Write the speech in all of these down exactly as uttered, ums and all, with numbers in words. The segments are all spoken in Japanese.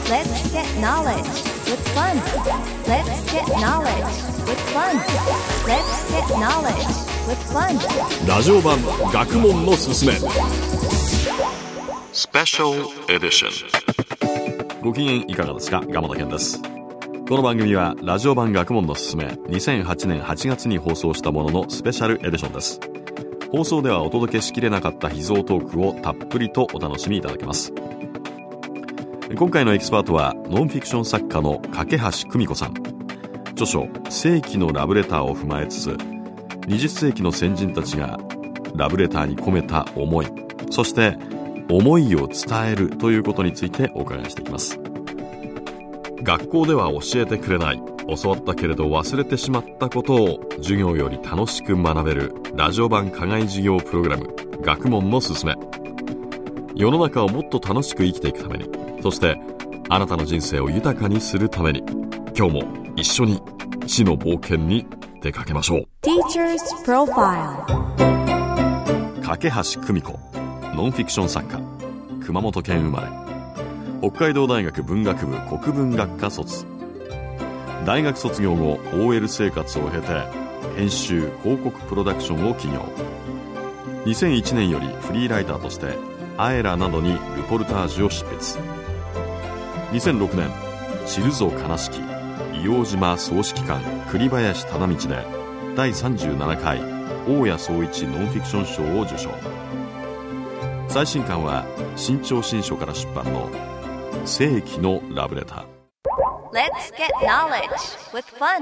Let's get knowledge with fun. Let's get knowledge with fun. Let's get knowledge with fun. ラジオ版学問のすすめスペシャルエディション。ご機嫌いかがですか？鎌田健です。この番組はラジオ版学問のすすめにせんはちねんはちがつに放送したもののスペシャルエディションです。放送ではお届けしきれなかった秘蔵トークをたっぷりとお楽しみいただけます。今回のエキスパートはノンフィクション作家の架橋久美子さん。著書世紀のラブレターを踏まえつつにじゅっせいきの先人たちがラブレターに込めた思い、そして思いを伝えるということについてお伺いしていきます。学校では教えてくれない、教わったけれど忘れてしまったことを授業より楽しく学べるラジオ版課外授業プログラム学問のすすめ。世の中をもっと楽しく生きていくために、そしてあなたの人生を豊かにするために、今日も一緒に知の冒険に出かけましょう。 Teacher's Profile。 架橋久美子、ノンフィクション作家、熊本県生まれ、北海道大学文学部国文学科卒。大学卒業後 オーエル 生活を経て編集広告プロダクションを起業。にせんいちねんよりフリーライターとしてアエラなどにルポルタージュを執筆。にせんろくねん知るぞ悲しき硫黄島総指揮官栗林忠道でだいさんじゅうななかい大谷総一ノンフィクション賞を受賞。最新刊は新潮新書から出版の世紀のラブレター。 Let's get knowledge with fun。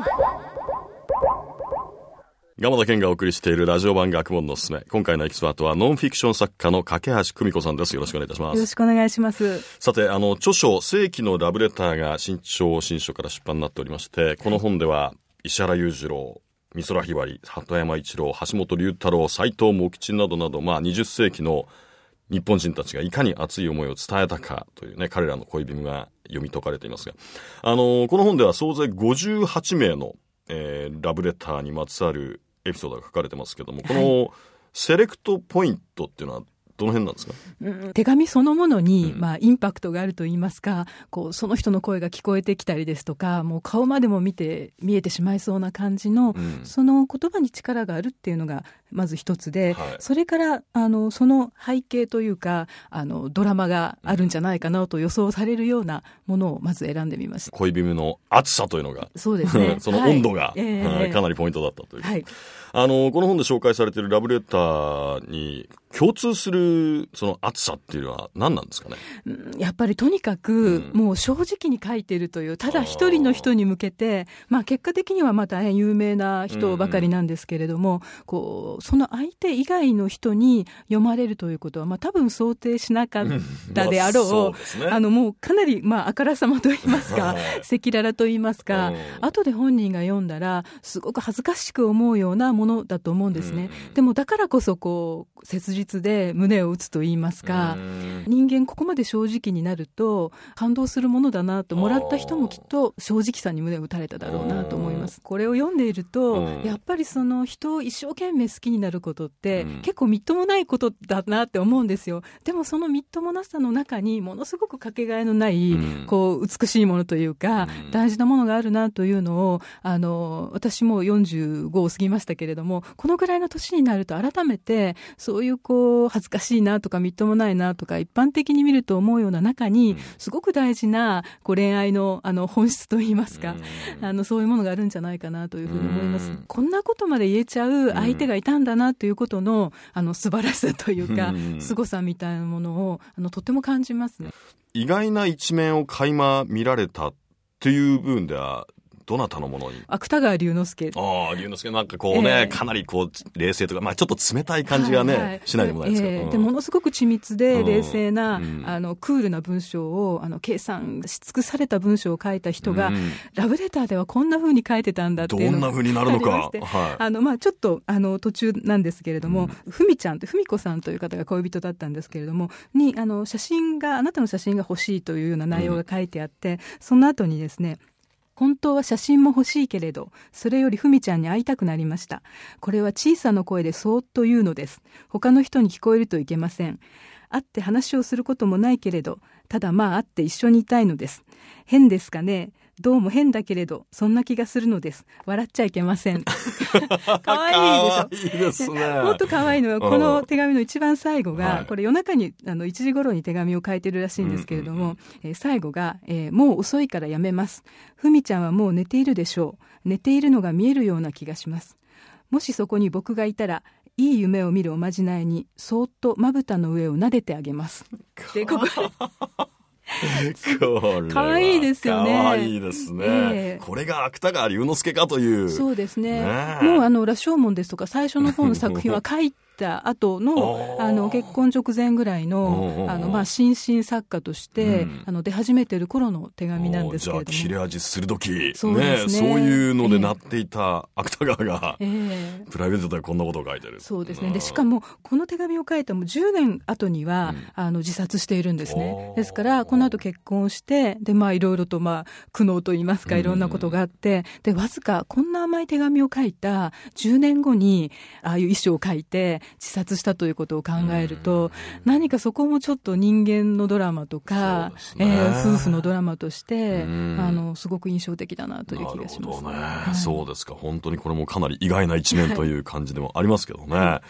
鎌田健がお送りしているラジオ版学問のすすめ。今回のエキスパートはノンフィクション作家の架橋久美子さんです。よろしくお願いいたします。 よろしくお願いします。 さて、あの著書世紀のラブレターが新潮新書から出版になっておりまして、この本では石原裕次郎、美空ひばり、鳩山一郎、橋本龍太郎、斎藤茂吉などなど、まあ、にじゅっせいきの日本人たちがいかに熱い思いを伝えたかというね、彼らの恋文が読み解かれていますが、あのこの本では総勢ごじゅうはちめいの、えー、ラブレターにまつわるエピソードが書かれてますけども、このセレクトポイントっていうのはどの辺なんですか？ うん、手紙そのものに、 うんまあ、インパクトがあるといいますか、こうその人の声が聞こえてきたりですとか、もう顔までも見て見えてしまいそうな感じの、 うん、 その言葉に力があるっていうのがまず一つで、 はい、 それからあのその背景というかあのドラマがあるんじゃないかなと予想されるようなものをまず選んでみました。 恋文の熱さというのが、 そうですねその温度が、 はいえー、 かなりポイントだったという、 はい、 あのこの本で紹介されているラブレターに共通するその熱さっていうのは何なんですかね？ やっぱりとにかくもう正直に書いているという、ただ一人の人に向けて、まあ、結果的にはまあ大変有名な人ばかりなんですけれども、こうその相手以外の人に読まれるということは、まあ、多分想定しなかったであろう、まあそうですね、あのもうかなりまああからさまといいますか赤裸々といいますか、後で本人が読んだらすごく恥ずかしく思うようなものだと思うんですね。でもだからこそこう切実で胸を打つといいますか、人間ここまで正直になると感動するものだなと、もらった人もきっと正直さに胸を打たれただろうなと思います。これを読んでいるとやっぱりその人を一生懸命好きになることって結構みっともないことだなって思うんですよ。でもそのみっともなさの中にものすごくかけがえのないこう美しいものというか大事なものがあるなというのを、あの私もよんじゅうごを過ぎましたけれども、このぐらいの年になると改めてそういうこう恥ずかしいなとかみっともないなとか一般的に見ると思うような中にすごく大事なこう恋愛 の, あの本質といいますか、あのそういうものがあるんじゃないかなというふうに思います。こんなことまで言えちゃう相手がいたんだなということの、あの素晴らしさというか凄さみたいなものをあのとても感じますね。 意外な一面を垣間見られたっていう部分ではどなたのものに？ 芥川龍之介。 ああ、龍之介なんかこうね、えー、かなりこう冷静とか、まあちょっと冷たい感じがね、はいはい、しないでもないですけど、 えーうん、でものすごく緻密で冷静な、うん、あのクールな文章をあの計算し尽くされた文章を書いた人が、うん、ラブレターではこんな風に書いてたんだっていうのどんな風になるのか、はい、 あのまあちょっとあの途中なんですけれども、ふみ、うん、ちゃんとふみこさんという方が恋人だったんですけれどもに、あの写真があなたの写真が欲しいというような内容が書いてあって、うん、その後にですね、本当は写真も欲しいけれど、それよりふみちゃんに会いたくなりました。これは小さな声でそーっと言うのです。他の人に聞こえるといけません。会って話をすることもないけれど、 ただまあ会って一緒にいたいのです。変ですかね。どうも変だけれどそんな気がするのです。笑っちゃいけません。かわいいでしょ。 いいですね。 もっとかわいいのはこの手紙の一番最後が、 はい、 これ夜中にあのいちじ頃に手紙を書いてるらしいんですけれども、うんうんえー、最後が、えー、もう遅いからやめます。ふみちゃんはもう寝ているでしょう。寝ているのが見えるような気がします。もしそこに僕がいたらいい夢を見るおまじないにそーっとまぶたの上を撫でてあげます。でここかわいいですよね。 かわいいですね、えー、これが芥川龍之介かという。 そうですね。ねもうあの羅生門ですとか最初の方の作品は書いた後のあの結婚直前ぐらいのあのまあ新進作家として、うん、あの出始めてる頃の手紙なんですけれども。じゃあ切れ味鋭きそうですね、 ね、そういうのでなっていた芥川が、 えー、 プライベートでこんなことを書いてる。 そうですね。でしかもこの手紙を書いたもじゅうねん後には、うん、あの自殺しているんですね。ですからこの後結婚してでまあいろいろとまあ苦悩といいますかいろんなことがあって、うん、でわずかこんな甘い手紙を書いたじゅうねんごにああいう遺書を書いて自殺したということを考えると、うん、何かそこもちょっと人間のドラマとか、ねえー、夫婦のドラマとして、うん、あのすごく印象的だなという気がします。 なるほどね、はい、そうですか。本当にこれもかなり意外な一面という感じでもありますけどね、はい、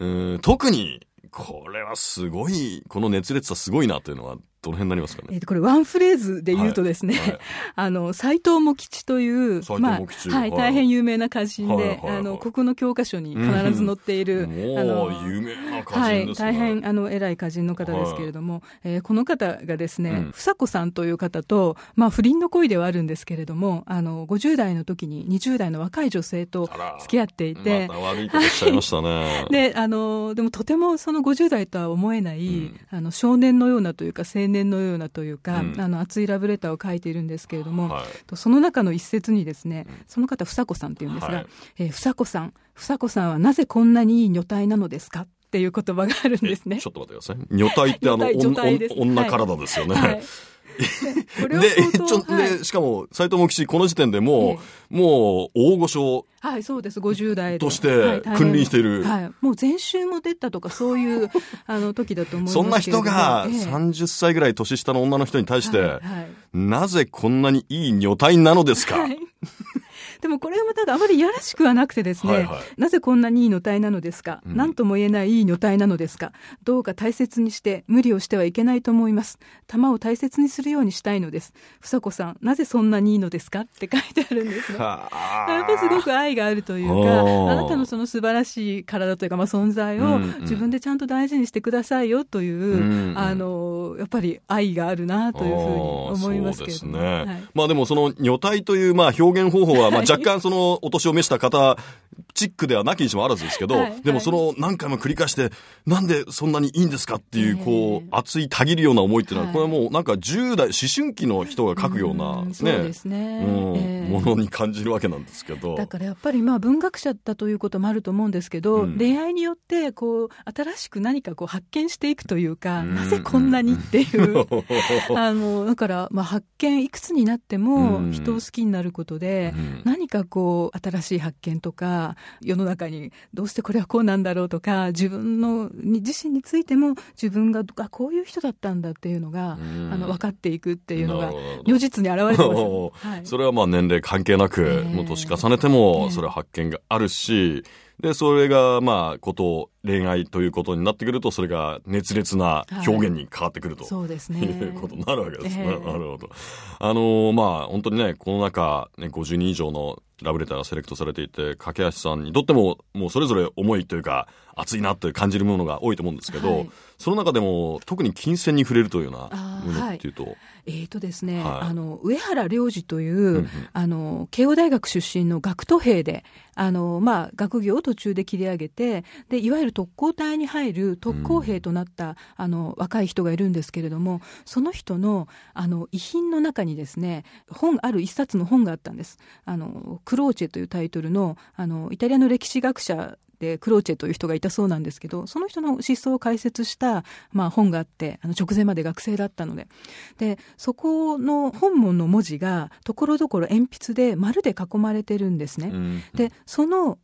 うん特にこれはすごいこの熱烈さすごいなというのはどの辺になりますかね。 えー、これワンフレーズで言うとですね、はいはい、あの斎藤茂吉という、まあはい、大変有名な歌人で、はいはいはい、あの国語の教科書に必ず載っている、うん、あの有名な歌人ですね、 はい、大変あの偉い歌人の方ですけれども、はいえー、この方がですね、うん、房子さんという方と、まあ、不倫の恋ではあるんですけれどもあのごじゅう代の時ににじゅう代の若い女性と付き合っていて、 また悪いことしちゃいましたね、 はい、であのでもとてもそのごじゅう代とは思えない、うん、あの少年のようなというか青年のようなというか、うん、あの熱いラブレターを書いているんですけれども、はい、その中の一節にですね、その方房子さんっていうんですが、はいえー、房子さん房子さんはなぜこんなにいい女体なのですかっていう言葉があるんですね。 ちょっと待ってください。女体ってあの女体ですよね、はいはいこれをでちょ、はい、でしかも斎藤茂吉この時点でもう、ええ、もう大御所はいそうですごじゅう代として君臨している、 はいはい、もう前週も出たとかそういうあの時だと思いますけれどもそんな人がさんじゅっさいぐらい年下の女の人に対して、はいはい、なぜこんなにいい女体なのですか、はいでもこれはまたあまりいやらしくはなくてですね、はいはい、なぜこんなにいい女体なのですか、うん、何とも言えないいい女体なのですか、どうか大切にして無理をしてはいけないと思います。玉を大切にするようにしたいのです。房子さんなぜそんなにいいのですかって書いてあるんですね。やっぱりすごく愛があるというかあなたのその素晴らしい体というか、まあ、存在を自分でちゃんと大事にしてくださいよという、うんうん、あのやっぱり愛があるなというふうに思いますけれども、 そうですね、はい、まあでもその女体というまあ表現方法はまあ若干そのお年を召した方チックではなきにしもあらずですけど、はいはい、でもその何回も繰り返してなんでそんなにいいんですかっていうこう熱いたぎるような思いっていうのは、これはもうなんかじゅう代思春期の人が書くような、ね、 そうですね、 うんえー、ものに感じるわけなんですけど、 だからやっぱりまあ文学者だということもあると思うんですけど、うん、恋愛によってこう新しく何かこう発見していくというか、うん、なぜこんなにっていうあのだからまあ発見いくつになっても人を好きになることで、うん、何かこう新しい発見とか世の中にどうしてこれはこうなんだろうとか自分の自身についても自分があこういう人だったんだっていうのがあの分かっていくっていうのが如実に現れてます、はい、 それはまあ年齢関係なく、えー、もう年重ねてもそれは発見があるし、えー、でそれがまあこと恋愛ということになってくるとそれが熱烈な表現に変わってくると、はい、そうですね、いうことになるわけですね、えー、なるほど。あのー、まあ本当にねこの中、ね、ごじゅうにん以上のラブレターがセレクトされていて、架橋さんにとってももうそれぞれ思いというか熱いなという感じるものが多いと思うんですけど、はい、その中でも特に金銭に触れるというようなものっていうと、はい、 えーとですね、はい、あの上原良二という、うんうん、あの慶応大学出身の学徒兵であの、まあ、学業を途中で切り上げてでいわゆる特攻隊に入る特攻兵となった、うん、あの若い人がいるんですけれども、その人の、あの遺品の中にですね本ある一冊の本があったんです。あのクローチェというタイトル の, あのイタリアの歴史学者でクローチェという人がいたそうなんですけど、その人の失踪を解説した、まあ、本があって、あの直前まで学生だったので、でそこの本文の文字がところどころ鉛筆で丸で囲まれてるんですね、うん、でその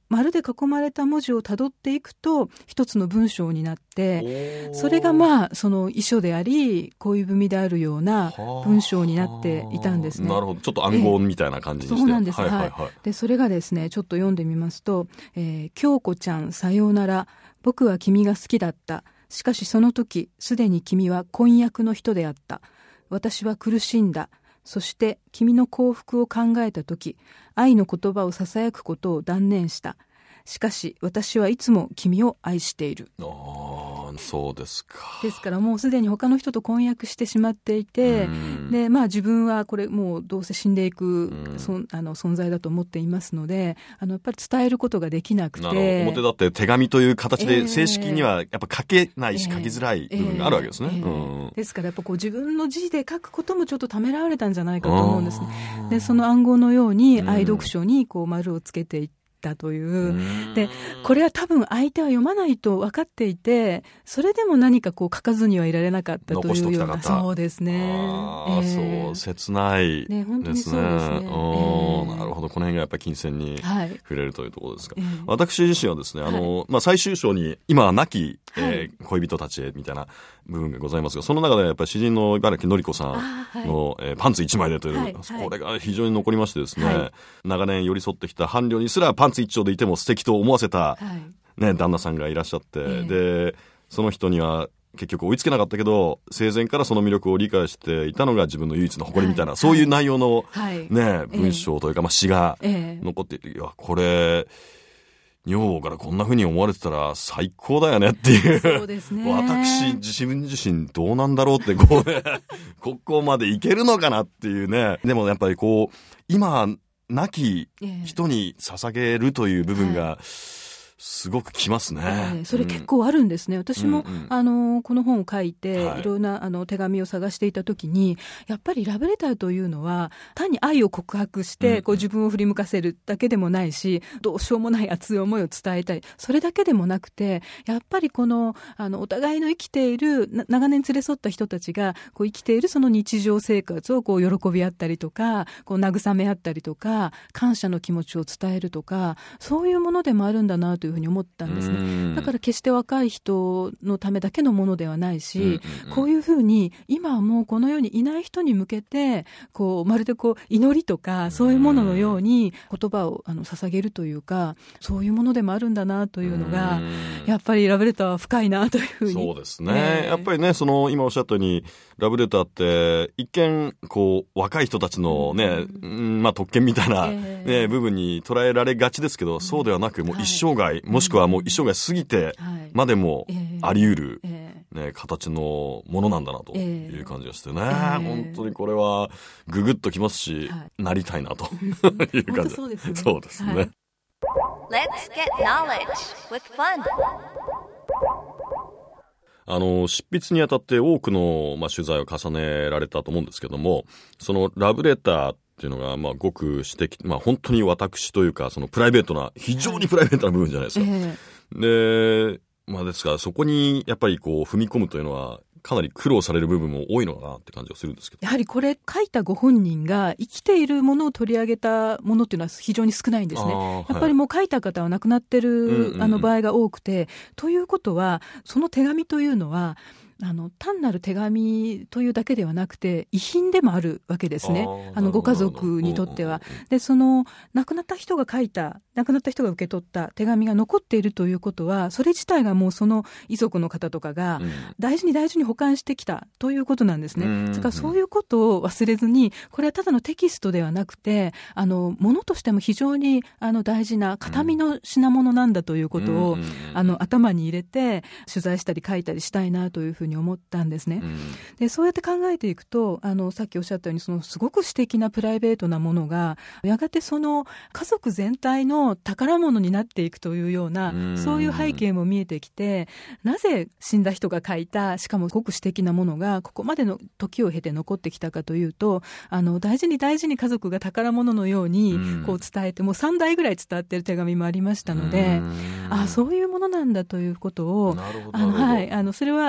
丸で囲まれた文字をたどっていくと一つの文章になって、それがまあその遺書であり恋文であるような文章になっていたんですね。 なるほど、ちょっと暗号みたいな感じにして、 そうなんです、 はいはいはい、 はい、でそれがですね、ちょっと読んでみますと、えー、京子ちゃんさようなら、僕は君が好きだった。しかしその時すでに君は婚約の人であった。私は苦しんだ。そして君の幸福を考えた時、愛の言葉をささやくことを断念した。しかし私はいつも君を愛している。 ああ、そうですか。 ですからもうすでに他の人と婚約してしまっていて、で、まあ、自分はこれもうどうせ死んでいくそあの存在だと思っていますので、あのやっぱり伝えることができなくて、 なるほど、表だって手紙という形で正式にはやっぱ書けないし、書きづらい部分があるわけですね、えーえーうん、 ですからやっぱこう自分の字で書くこともちょっとためらわれたんじゃないかと思うんですね。でその暗号のように愛読書にこう丸をつけていってだという。で、これは多分相手は読まないと分かっていて、それでも何かこう書かずにはいられなかったというような。そうですね。 あ、えー、そう、切ないですね。ね、本当にそうですね。えー、なるほど、この辺がやっぱり金銭に触れるというところですが、はい、私自身はですね、あの、はい、まあ、最終章に今は亡き、えー、恋人たちへみたいな部分がございますが、その中でやっぱり詩人の茨城のり子さんの、はい、えー、パンツ一枚でという、はい、これが非常に残りましてですね、はい、長年寄り添ってきた伴侶にすらパンツ一丁でいても素敵と思わせた、はいね、旦那さんがいらっしゃって、えー、でその人には結局追いつけなかったけど生前からその魅力を理解していたのが自分の唯一の誇りみたいな、はい、そういう内容の、はいね、文章というか、まあ、詩が残っていて、いやこれ女房からこんな風に思われてたら最高だよねっていう。そうですね。私自身自身どうなんだろうってこうねここまでいけるのかなっていうね。でもやっぱりこう今亡き人に捧げるという部分が、はい、すごくきますね、えー、 それ結構あるんですね、うん、私も、うんうん、あのこの本を書いて、はい、いろんなあの手紙を探していた時にやっぱりラブレターというのは単に愛を告白して、うんうん、こう自分を振り向かせるだけでもないし、どうしようもない熱い思いを伝えたい、それだけでもなくて、やっぱりこの、あのお互いの生きている長年連れ添った人たちがこう生きているその日常生活をこう喜び合ったりとか、こう慰め合ったりとか、感謝の気持ちを伝えるとか、そういうものでもあるんだなというふうに思ったんですね。だから決して若い人のためだけのものではないし、うんうんうん、こういうふうに今はもうこの世にいない人に向けてこうまるでこう祈りとかそういうもののように言葉をあの捧げるというか、そういうものでもあるんだなというのが、やっぱりラブレターは深いなというふうに。 そうですね、えー、やっぱりね、その今おっしゃったようにラブレターって一見こう若い人たちのね、うん、まあ、特権みたいな、ね、えー、部分に捉えられがちですけど、そうではなくもう一生涯、はい、もしくはもう一生涯過ぎてまでもあり得る、ね、形のものなんだなという感じがしてね、えー、本当にこれはググッときますし、はい、なりたいなという感じ。 そうですね。 そうですね、はい、 Let's get knowledge with fun。 あの執筆にあたって多くの、まあ、取材を重ねられたと思うんですけども、そのラブレターっていうのが、まあ、ごく私的、まあ、本当に私というかそのプライベートな、非常にプライベートな部分じゃないですか、えー、で、まあ、ですからそこにやっぱりこう踏み込むというのはかなり苦労される部分も多いのかなって感じがするんですけど、 やはりこれ書いたご本人が生きているものを取り上げたものっていうのは非常に少ないんですね。やっぱりもう書いた方は亡くなってる、はい、あの場合が多くて、ということはその手紙というのはあの単なる手紙というだけではなくて遺品でもあるわけですね。あのご家族にとっては。で、その亡くなった人が書いた、亡くなった人が受け取った手紙が残っているということは、それ自体がもうその遺族の方とかが大事に大事に保管してきたということなんですね。だからそういうことを忘れずに、これはただのテキストではなくて、あの物としても非常にあの大事な形見の品物なんだということを、あの頭に入れて取材したり書いたりしたいなというふうにに思ったんですね、うん、でそうやって考えていくと、あのさっきおっしゃったようにそのすごく私的なプライベートなものがやがてその家族全体の宝物になっていくというような、うん、そういう背景も見えてきて、なぜ死んだ人が書いた、しかもごく私的なものがここまでの時を経て残ってきたかというと、あの大事に大事に家族が宝物のようにこう伝えて、もうさんだいぐらい伝わっている手紙もありましたので、あそういうものなんだということを、あの、はい、あのそれはあの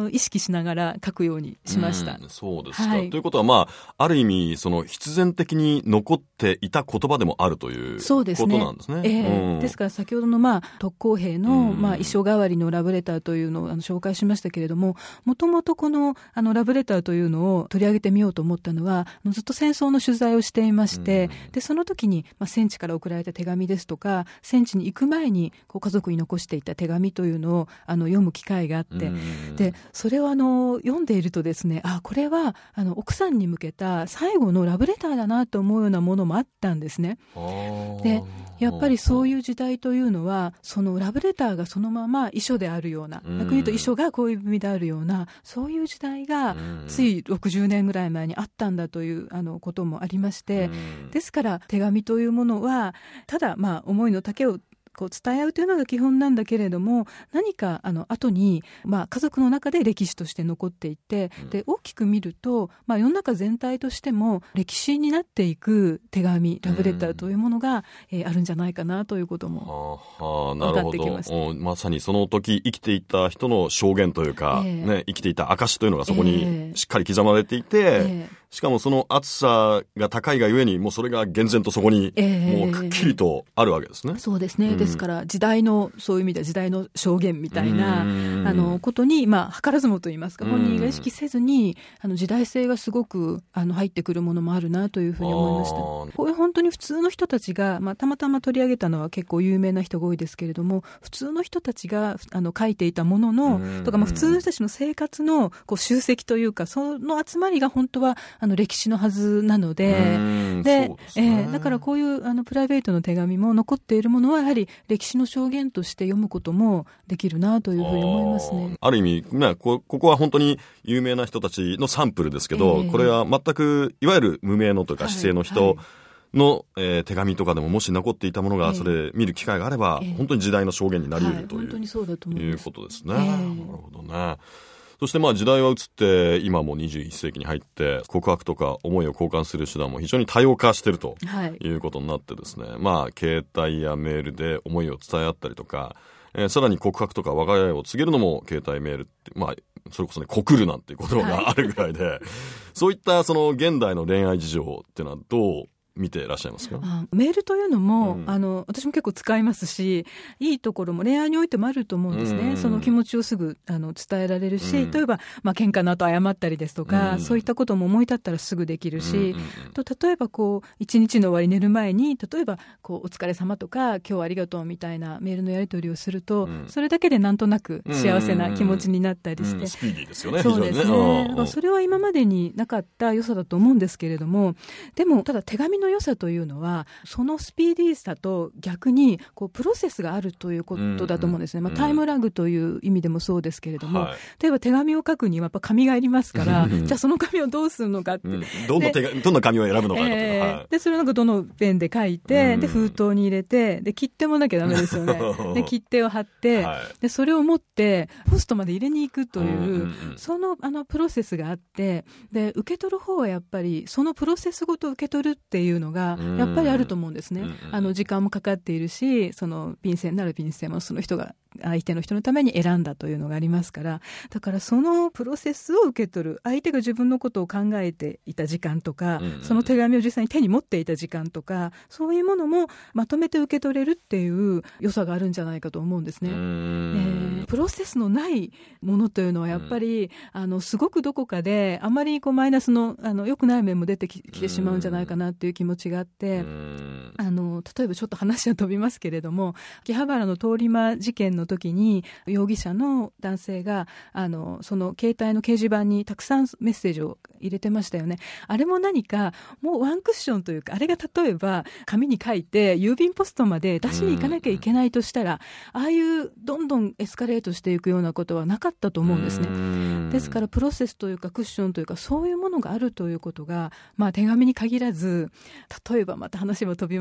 の意識しながら書くようにしました。 うん、そうですか、 はい、 ということは、まあ、ある意味その必然的に残っていた言葉でもあるということなんですね。 えーうん、ですから先ほどの、まあ、特攻兵の、まあ、遺書代わりのラブレターというのをあの紹介しましたけれども、もともとこの、あのラブレターというのを取り上げてみようと思ったのは、ずっと戦争の取材をしていまして、でその時に、まあ、戦地から送られた手紙ですとか、戦地に行く前にこう家族に残していた手紙というのをあの読む機会があって、でそれをあの読んでいるとですね、あこれはあの奥さんに向けた最後のラブレターだなと思うようなものもあったんですね。でやっぱりそういう時代というのは、そのラブレターがそのまま遺書であるような、逆に言うと遺書が恋文であるような、そういう時代がついろくじゅうねんぐらい前にあったんだというあのこともありまして、ですから手紙というものはただまあ思いの丈をこう伝え合うというのが基本なんだけれども、何かあの後に、まあ、家族の中で歴史として残っていて、で大きく見ると、まあ、世の中全体としても歴史になっていく手紙、ラブレターというものが、えー、あるんじゃないかなということも分かってきました。 はあはあ、なるほど。まさにその時生きていた人の証言というか、えーね、生きていた証というのがそこにしっかり刻まれていて、えー、しかもその厚さが高いがゆえに、もうそれが厳然とそこにもうくっきりとあるわけですね。 えー、そうですね、うん、ですから時代のそういう意味では時代の証言みたいなあのことに、まあ、図らずもといいますか、本人が意識せずにあの時代性がすごくあの入ってくるものもあるなというふうに思いました。これ本当に普通の人たちが、まあ、たまたま取り上げたのは結構有名な人が多いですけれども、普通の人たちがあの書いていたもののとか、まあ、普通の人たちの生活のこう集積というか、その集まりが本当はあの歴史のはずなので、で、えー、だからこういうあのプライベートの手紙も残っているものはやはり歴史の証言として読むこともできるなというふうに思いますね。 ある意味、ね、こ, ここは本当に有名な人たちのサンプルですけど、えー、これは全くいわゆる無名のというか市井の人の、はいはい、えー、手紙とかでももし残っていたものがそれ見る機会があれば、えー、本当に時代の証言になり得るという、はい、本当にそうだと思います。いうことですね。えー、なるほどね。そしてまあ時代は移って今もにじゅういっせいきに入って告白とか思いを交換する手段も非常に多様化しているということになってですね、はい、まあ携帯やメールで思いを伝え合ったりとか、えー、さらに告白とか別れを告げるのも携帯メールって、まあそれこそね告るなんていうことがあるぐらいで、はい、そういったその現代の恋愛事情っていうのはどう見ていらっしゃいますか？ あメールというのも、うん、あの私も結構使いますし、いいところも恋愛においてもあると思うんですね、うん、その気持ちをすぐあの伝えられるし、うん、例えば、まあ、喧嘩の後謝ったりですとか、うん、そういったことも思い立ったらすぐできるし、うん、と例えばこう一日の終わり寝る前に例えばこうお疲れ様とか今日はありがとうみたいなメールのやり取りをすると、うん、それだけでなんとなく幸せな気持ちになったりして、うんうん、 スピーディーですよね。 そうですね。だからそれは今までになかった良さだと思うんですけれども、でもただ手紙の良さというのはそのスピーディーさと逆にこうプロセスがあるということだと思うんですね、まあ、タイムラグという意味でもそうですけれども、はい、例えば手紙を書くにはやっぱ紙がいりますからじゃあその紙をどうするのかって、うん、 どの手がどの紙を選ぶのかとか、 えーはい、でそれをなんかどのペンで書いて、うん、で封筒に入れてで切手もなきゃダメですよねで切手を貼って、はい、でそれを持ってポストまで入れに行くという、うんうんうん、その、あのプロセスがあって、で受け取る方はやっぱりそのプロセスごと受け取るっていうのがやっぱりあると思うんですね、うんうん、あの時間もかかっているし、その便箋なら便箋もその人が相手の人のために選んだというのがありますから、だからそのプロセスを受け取る、相手が自分のことを考えていた時間とか、うんうん、その手紙を実際に手に持っていた時間とか、そういうものもまとめて受け取れるっていう良さがあるんじゃないかと思うんですね。えー、プロセスのないものというのはやっぱり、うん、あのすごくどこかであまりこうマイナスの、あの良くない面も出てきてしまうんじゃないかなっていう気持ちがあって、あの例えばちょっと話は飛びますけれども、秋葉原の通り魔事件の時に容疑者の男性があのその携帯の掲示板にたくさんメッセージを入れてましたよね。あれも何かもうワンクッションというか、あれが例えば紙に書いて郵便ポストまで出しに行かなきゃいけないとしたら、ああいうどんどんエスカレートしていくようなことはなかったと思うんですね。ですからプロセスというかクッションというか、そういうものがあるということが、まあ、手紙に限らず、例えばまた話も飛びますけれども、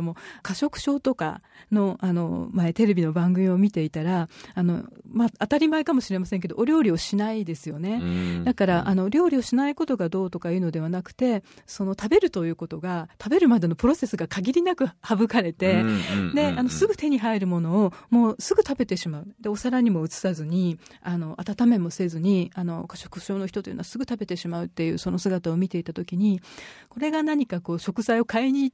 も、過食症とかの、あの、前テレビの番組を見ていたら、あの、まあ、当たり前かもしれませんけど、お料理をしないですよね。だから、あの、料理をしないことがどうとかいうのではなくて、その食べるということが、食べるまでのプロセスが限りなく省かれて、で、あの、すぐ手に入るものを、もうすぐ食べてしまう。で、お皿にも移さずに、あの、温めもせずに、あの、過食症の人というのはすぐ食べてしまうっていう、その姿を見ていたときに、これが何かこう、食材を買いに行って、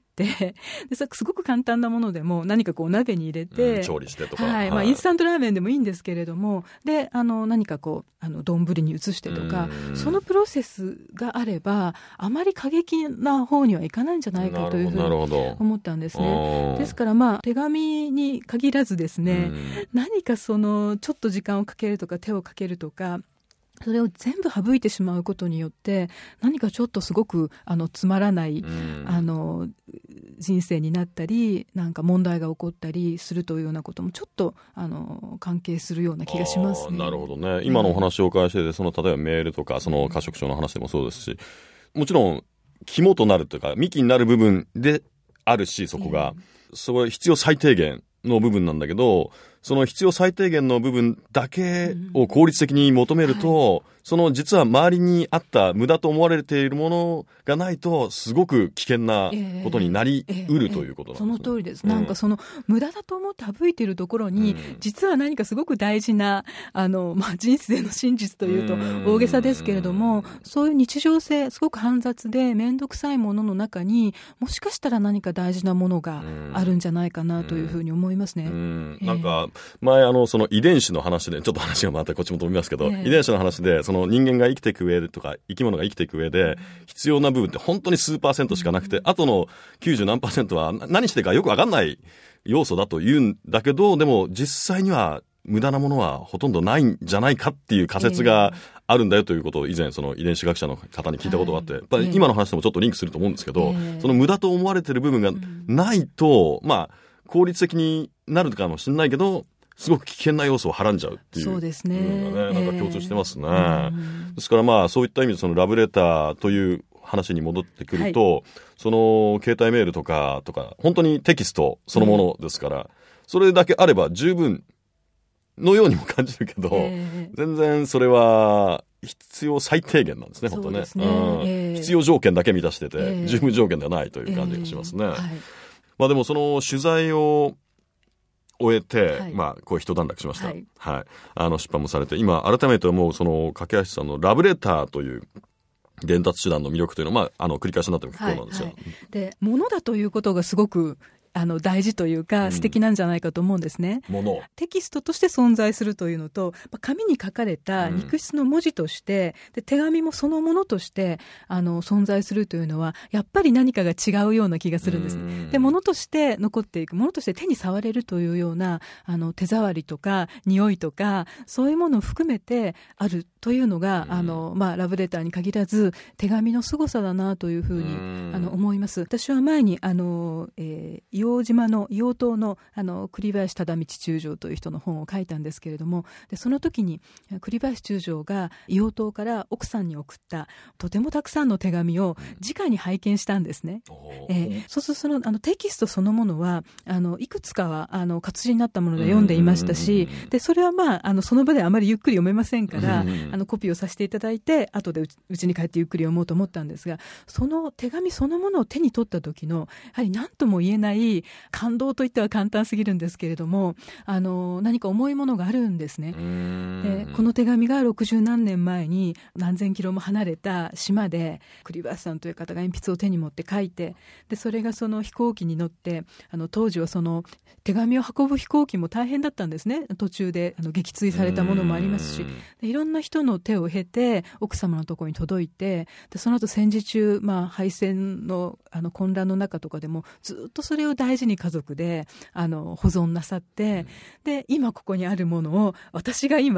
ですごく簡単なものでも、何かこう、鍋に入れて、 うん、調理してとか。 はい。まあ、インスタントラーメンでもいいんですけれども、で、あの、何かこう、あの、丼に移してとか、そのプロセスがあれば、あまり過激な方にはいかないんじゃないかというふうに思ったんですね。ですからまあ、手紙に限らずですね、何かその、ちょっと時間をかけるとか、手をかけるとか、それを全部省いてしまうことによって何かちょっとすごくあのつまらない、うん、あの人生になったりなんか問題が起こったりするというようなこともちょっとあの関係するような気がしますね。 なるほどね。今のお話をお伺いしてて、その例えばメールとかその過食症の話でもそうですし、もちろん肝となるというか幹になる部分であるし、そこが、えー、それ必要最低限の部分なんだけど、その必要最低限の部分だけを効率的に求めると、うんはい、その実は周りにあった無駄と思われているものがないとすごく危険なことになりうる、えー、ということなんですね。 その通りです、うん、なんかその無駄だと思って省いているところに、うん、実は何かすごく大事なあの、まあ、人生の真実というと大げさですけれども、そういう日常性すごく煩雑で面倒くさいものの中にもしかしたら何か大事なものがあるんじゃないかなというふうに思いますね。 うんうん、なんか前あのその遺伝子の話でちょっと話がまたこっちも飛びますけど、えー、遺伝子の話でその人間が生きていく上でとか生き物が生きていく上で必要な部分って本当に数パーセントしかなくて、うん、あとのきゅうじゅう何パーセントは何してかよく分かんない要素だと言うんだけど、でも実際には無駄なものはほとんどないんじゃないかっていう仮説があるんだよということを以前その遺伝子学者の方に聞いたことがあって、はい、やっぱり今の話ともちょっとリンクすると思うんですけど、えー、その無駄と思われている部分がないと、うん、まあ効率的になるかもしれないけどすごく危険な要素をはらんじゃうっていうそうですね、 ね、なんか共通してますね、えー、ですからまあそういった意味でそのラブレターという話に戻ってくると、はい、その携帯メールとかとか本当にテキストそのものですから、うん、それだけあれば十分のようにも感じるけど、えー、全然それは必要最低限なんですね、本当ね。そうですね、うんえー、必要条件だけ満たしてて、えー、十分条件ではないという感じがしますね、えーはい、まあでもその取材を終えて、はい、まあこう一段落しました、はいはい、あの出版もされて、今改めてもうその架橋さんのラブレターという伝達手段の魅力というのは、まあ、あの繰り返しになっても結構なんですよ、はいはい、 で物だということがすごくあの大事というか素敵なんじゃないかと思うんですね、 うん、 テキストとして存在するというのと紙に書かれた肉筆の文字として、うん、で手紙もそのものとしてあの存在するというのはやっぱり何かが違うような気がするんです、うん、で物として残っていく、物として手に触れるというようなあの手触りとか匂いとかそういうものを含めてあるというのが、うんあのまあ、ラブレターに限らず手紙の凄さだなというふうに、うん、あの思います。私は前にあの、えー硫黄島の硫黄島 の, あの栗林忠道中将という人の本を書いたんですけれども、でその時に栗林中将が硫黄島から奥さんに送ったとてもたくさんの手紙を直に拝見したんですね、えー、そうするとそのあのテキストそのものはあのいくつかはあの活字になったもので読んでいましたし、でそれは、まあ、あのその場であまりゆっくり読めませんからあのコピーをさせていただいて後でうちに帰ってゆっくり読もうと思ったんですが、その手紙そのものを手に取った時のやはり何とも言えない感動といっては簡単すぎるんですけれども、あの何か重いものがあるんですね。でこの手紙がろくじゅうなんねんまえに何千キロも離れた島で栗林さんという方が鉛筆を手に持って書いて、でそれがその飛行機に乗ってあの当時はその手紙を運ぶ飛行機も大変だったんですね。途中であの撃墜されたものもありますし、でいろんな人の手を経て奥様のところに届いて、でその後戦時中、まあ、敗戦 の, あの混乱の中とかでもずっとそれを大事に家族であの保存なさって、うん、で今ここにあるものを私が今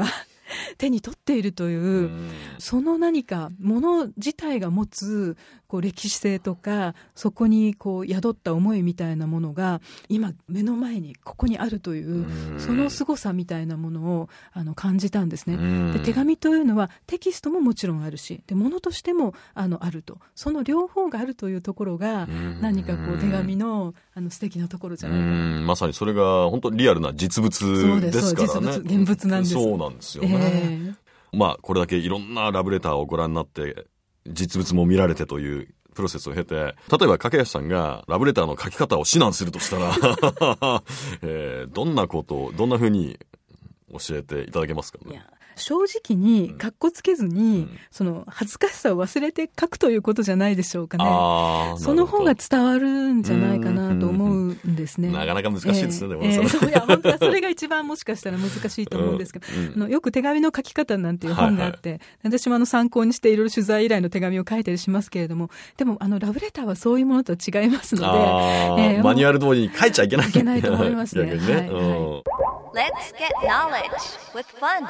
手に取っているという、うん、その何かもの自体が持つこう歴史性とか、そこにこう宿った思いみたいなものが今目の前にここにあるという、うん、その凄さみたいなものをあの感じたんですね、うん、で手紙というのはテキストももちろんあるし、で物としてもあのあると、その両方があるというところが何かこう手紙のあの素敵なところじゃないかな。 うん、まさにそれが本当リアルな実物ですからね。 そうです、実物、現物なんです。 そうなんですよね、えー、まあこれだけいろんなラブレターをご覧になって実物も見られてというプロセスを経て、例えば掛橋さんがラブレターの書き方を指南するとしたら、えー、どんなことをどんな風に教えていただけますかね。 いや正直にかっこつけずに、うん、その恥ずかしさを忘れて書くということじゃないでしょうかね。あ、その方が伝わるんじゃないかなと思うんですね。 なかなか難しいですね、 えー、でも、えー、そういや本当はそれが一番もしかしたら難しいと思うんですけど、うん、あのよく手紙の書き方なんていう本があって、はいはい、私もあの参考にしていろいろ取材依頼の手紙を書いたりしますけれども、でもあのラブレターはそういうものとは違いますので、 えー、マニュアル通りに書いちゃいけない。 いけないと思いますね。 逆にね、 はいはい、 Let's get knowledge with fun.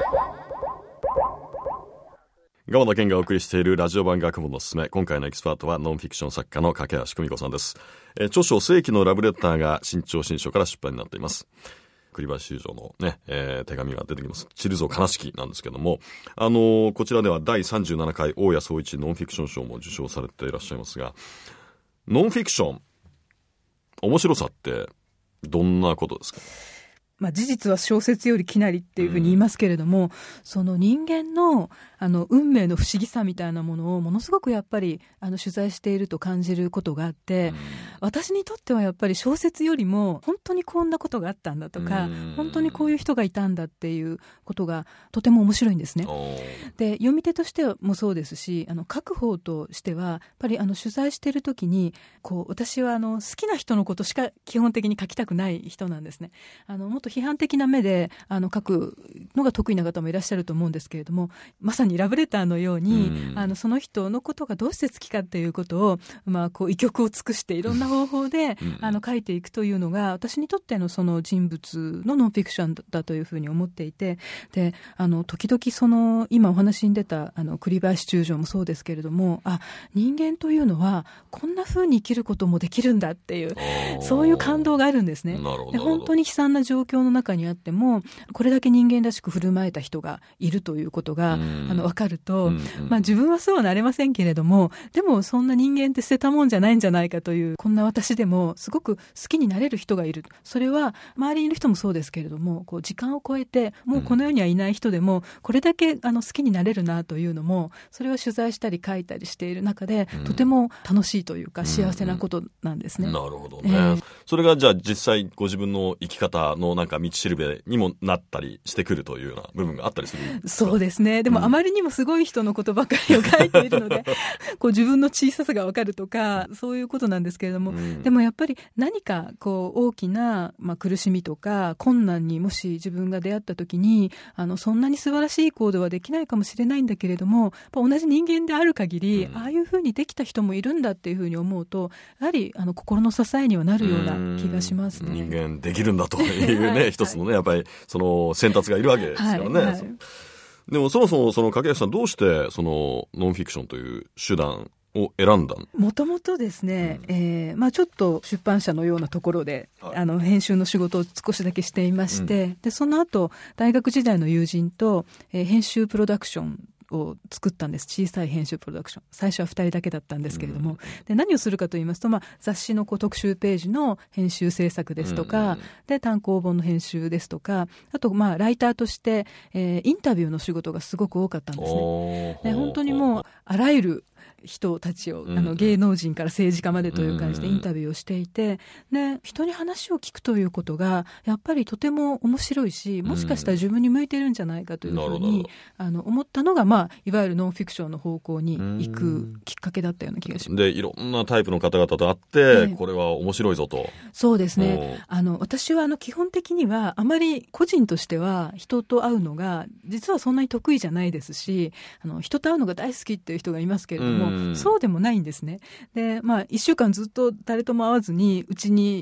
川田健がお送りしているラジオ版学問のすすめ。今回のエキスパートはノンフィクション作家の掛橋久美子さんです。えー、著書世紀のラブレターが新潮新書から出版になっています。栗林修女のね、えー、手紙が出てきます。チルゾ悲しきなんですけども、あのー、こちらではだいさんじゅうななかい大谷総一ノンフィクション賞も受賞されていらっしゃいますが、ノンフィクション面白さってどんなことですか？ まあ、事実は小説よりきなりっていうふうに言いますけれども、うん、その人間のあの運命の不思議さみたいなものをものすごくやっぱりあの取材していると感じることがあって、うん、私にとってはやっぱり小説よりも本当にこんなことがあったんだとか、うん、本当にこういう人がいたんだっていうことがとても面白いんですね。で読み手としてもそうですし、あの書く方としてはやっぱりあの取材している時にこう私はあの好きな人のことしか基本的に書きたくない人なんですね。あのもっと批判的な目であの書くのが得意な方もいらっしゃると思うんですけれども、まさにラブレターのように、うん、あのその人のことがどうして好きかっていうことを、まあ、こう意曲を尽くしていろんな方法で、うん、あの書いていくというのが私にとってのその人物のノンフィクションだというふうに思っていて、であの時々その今お話に出たあの栗林中将もそうですけれども、あ人間というのはこんなふうに生きることもできるんだっていうそういう感動があるんですね。で本当に悲惨な状況の中にあってもこれだけ人間らしく振る舞えた人がいるということが、うん、あの分かると、うんうんまあ、自分はそうはなれませんけれども、でもそんな人間って捨てたもんじゃないんじゃないかという、こんな私でもすごく好きになれる人がいる。それは周りにいる人もそうですけれども、こう時間を超えてもうこの世にはいない人でもこれだけあの好きになれるなというのも、それを取材したり書いたりしている中で、うん、とても楽しいというか幸せなことなんですね。 うんうん、なるほどね、えー、それがじゃあ実際ご自分の生き方のなんか道しるべにもなったりしてくるというような部分があったりする。 そうですね。でもあまりにもすごい人のことばかりを書いているので、うん、こう自分の小ささがわかるとかそういうことなんですけれども、うん、でもやっぱり何かこう大きな、まあ、苦しみとか困難にもし自分が出会った時に、あのそんなに素晴らしい行動はできないかもしれないんだけれども、同じ人間である限り、うん、ああいうふうにできた人もいるんだっていうふうに思うと、やはりあの心の支えにはなるような気がしますね。 人間できるんだというね、はい、一つのねやっぱりその選択がいるわけですからね、はいはい、でもそもそもその掛橋さんどうしてそのノンフィクションという手段を選んだの？ もともとですね、うんえーまあ、ちょっと出版社のようなところで、はい、あの編集の仕事を少しだけしていまして、うん、でその後大学時代の友人と、えー、編集プロダクションを作ったんです。小さい編集プロダクション、最初はふたりだけだったんですけれども、うん、で何をするかと言いますと、まあ、雑誌のこう特集ページの編集制作ですとか、うん、で単行本の編集ですとか、あとまあライターとして、えー、インタビューの仕事がすごく多かったんですね。で本当にもうあらゆる人たちを、うん、あの芸能人から政治家までという感じでインタビューをしていて、で人に話を聞くということがやっぱりとても面白いし、もしかしたら自分に向いてるんじゃないかというふうに、うん、あの思ったのが、まあ、いわゆるノンフィクションの方向に行くきっかけだったような気がします。 でいろんなタイプの方々と会って、えー、これは面白いぞと。 そうですね。あの私はあの基本的にはあまり個人としては人と会うのが実はそんなに得意じゃないですし、あの人と会うのが大好きっていう人がいますけれども、そうでもないんですね。で、まあ、いっしゅうかんずっと誰とも会わずにうちに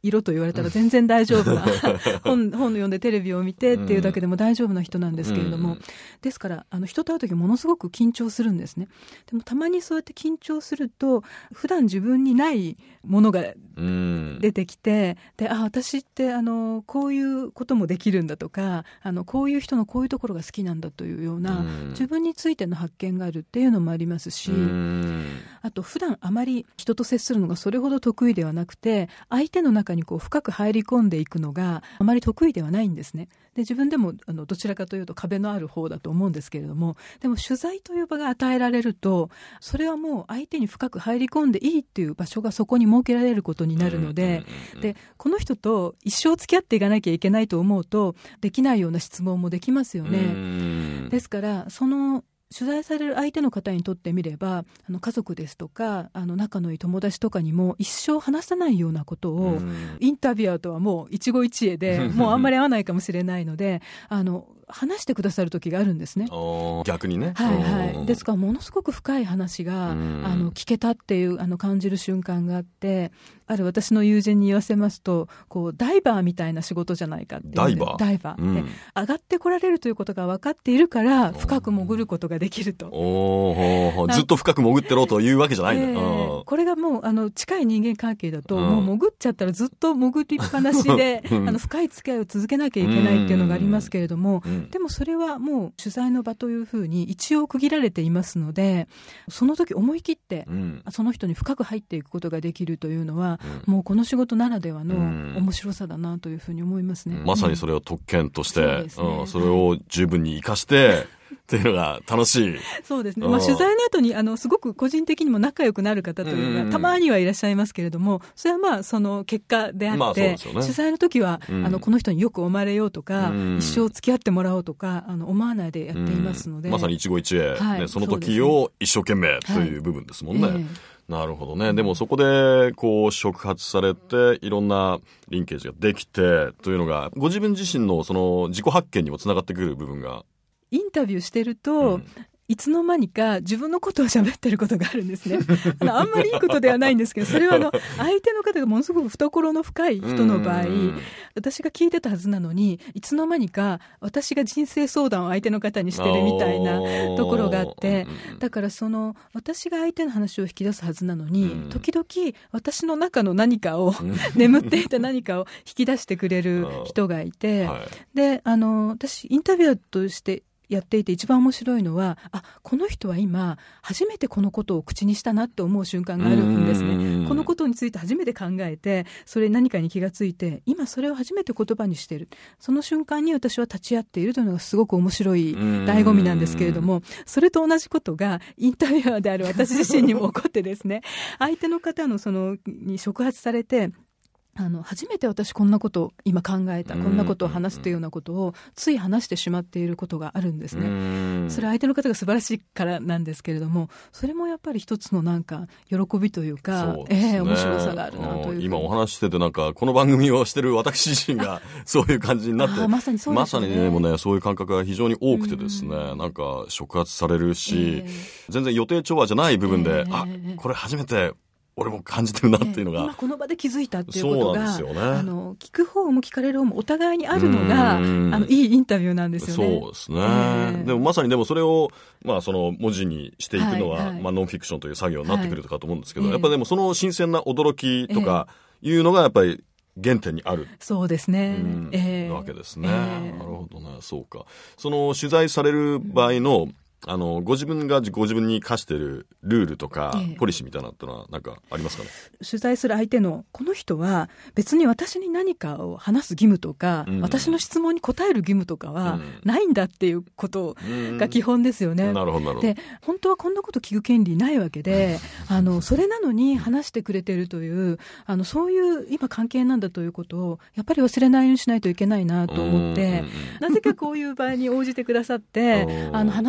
色と言われたら全然大丈夫な本, 本を読んでテレビを見てっていうだけでも大丈夫な人なんですけれども、うん、ですからあの人と会う時ものすごく緊張するんですね。でもたまにそうやって緊張すると普段自分にないものが出てきて、であ私ってあのこういうこともできるんだとか、あのこういう人のこういうところが好きなんだというような自分についての発見があるっていうのもありますし、あと普段あまり人と接するのがそれほど得意ではなくて、相手の中にこう深く入り込んでいくのがあまり得意ではないんですね。で自分でもあのどちらかというと壁のある方だと思うんですけれども、でも取材という場が与えられるとそれはもう相手に深く入り込んでいいっていう場所がそこに設けられることになるので、でこの人と一生付き合っていかなきゃいけないと思うとできないような質問もできますよね。ですからその取材される相手の方にとってみれば、あの家族ですとかあの仲のいい友達とかにも一生話さないようなことをインタビュアーとはもう一期一会でもうあんまり会わないかもしれないのであの話してくださる時があるんですね。 逆にね、 はいはい、ですからものすごく深い話があの聞けたっていうあの感じる瞬間があって、ある私の友人に言わせますとこうダイバーみたいな仕事じゃないかっていう。 ダイバー、 ダイバー、 うん、 で上がってこられるということが分かっているから深く潜ることができると。 おずっと深く潜ってろというわけじゃないんだ、えー、これがもうあの近い人間関係だと、うん、もう潜っちゃったらずっと潜りっぱなしで、うん、あの深い付き合いを続けなきゃいけないっていうのがありますけれども、うん、でもそれはもう取材の場というふうに一応区切られていますので、その時思い切って、うん、その人に深く入っていくことができるというのは、うん、もうこの仕事ならではの面白さだなというふうに思いますね、 うん、まさにそれを特権として、 うん そ, ねうん、それを十分に生かしてっていうのが楽しい。 そうですね、まあ、取材の後にあのすごく個人的にも仲良くなる方というのがたまにはいらっしゃいますけれども、それはまあその結果であって、まあそうですよね、取材の時は、うん、あのこの人によく思われようとか、うん、一生付き合ってもらおうとかあの思わないでやっていますので、 うん、まさに一期一会、はいね、その時を一生懸命という部分ですもんね、はいえーなるほどね。でもそこでこう触発されていろんなリンケージができてというのがご自分自身のその自己発見にもつながってくる部分が、 インタビューしてると、うんいつの間にか自分のことを喋ってることがあるんですね。あの、あんまりいいことではないんですけど、それはあの、相手の方がものすごく懐の深い人の場合、私が聞いてたはずなのに、いつの間にか私が人生相談を相手の方にしてるみたいなところがあって、だからその、私が相手の話を引き出すはずなのに、時々私の中の何かを、眠っていた何かを引き出してくれる人がいて、で、あの、私、インタビュアーとして、やっていて一番面白いのは、あ、この人は今初めてこのことを口にしたなって思う瞬間があるんですね。このことについて初めて考えて、それ何かに気がついて、今それを初めて言葉にしている。その瞬間に私は立ち会っているというのがすごく面白い醍醐味なんですけれども、それと同じことがインタビュアーである私自身にも起こってですね、相手の方のそのに触発されて、あの初めて私こんなことを今考えた、こんなことを話すというようなことをつい話してしまっていることがあるんですね。それは相手の方が素晴らしいからなんですけれども、それもやっぱり一つのなんか喜びというか、 そうですね、 えー、面白さがあるなという。 今お話しててなんかこの番組をしてる私自身がそういう感じになって、 まさにそうですね、 まさにね、もうね、そういう感覚が非常に多くてですね、なんか触発されるし、えー、全然予定調和じゃない部分で、えー、あ、これ初めて俺も感じてるなっていうのが、 えー、今この場で気づいたっていうことが、 そうなんですよね、 あの聞く方も聞かれる方もお互いにあるのが、あのいいインタビューなんですよね。 そうですね、えー、でもまさにでもそれを、まあ、その文字にしていくのは、はいはい、まあ、ノンフィクションという作業になってくるかと思うんですけど、はい、やっぱりでもその新鮮な驚きとかいうのがやっぱり原点にある、 そうですね、うん、 えー、わけですね、えー、なるほどね。そうか、その取材される場合の、うんあのご自分がご自分に課しているルールとか、ええ、ポリシーみたいなのは何かありますかね。 取材する相手のこの人は別に私に何かを話す義務とか、うん、私の質問に答える義務とかはないんだっていうことが基本ですよね、うん、 なるほどなるほど。 で本当はこんなこと聞く権利ないわけであのそれなのに話してくれてるというあのそういう今関係なんだということをやっぱり忘れないようにしないといけないなと思って、なぜかこういう場合に応じてくださってあの話してくださ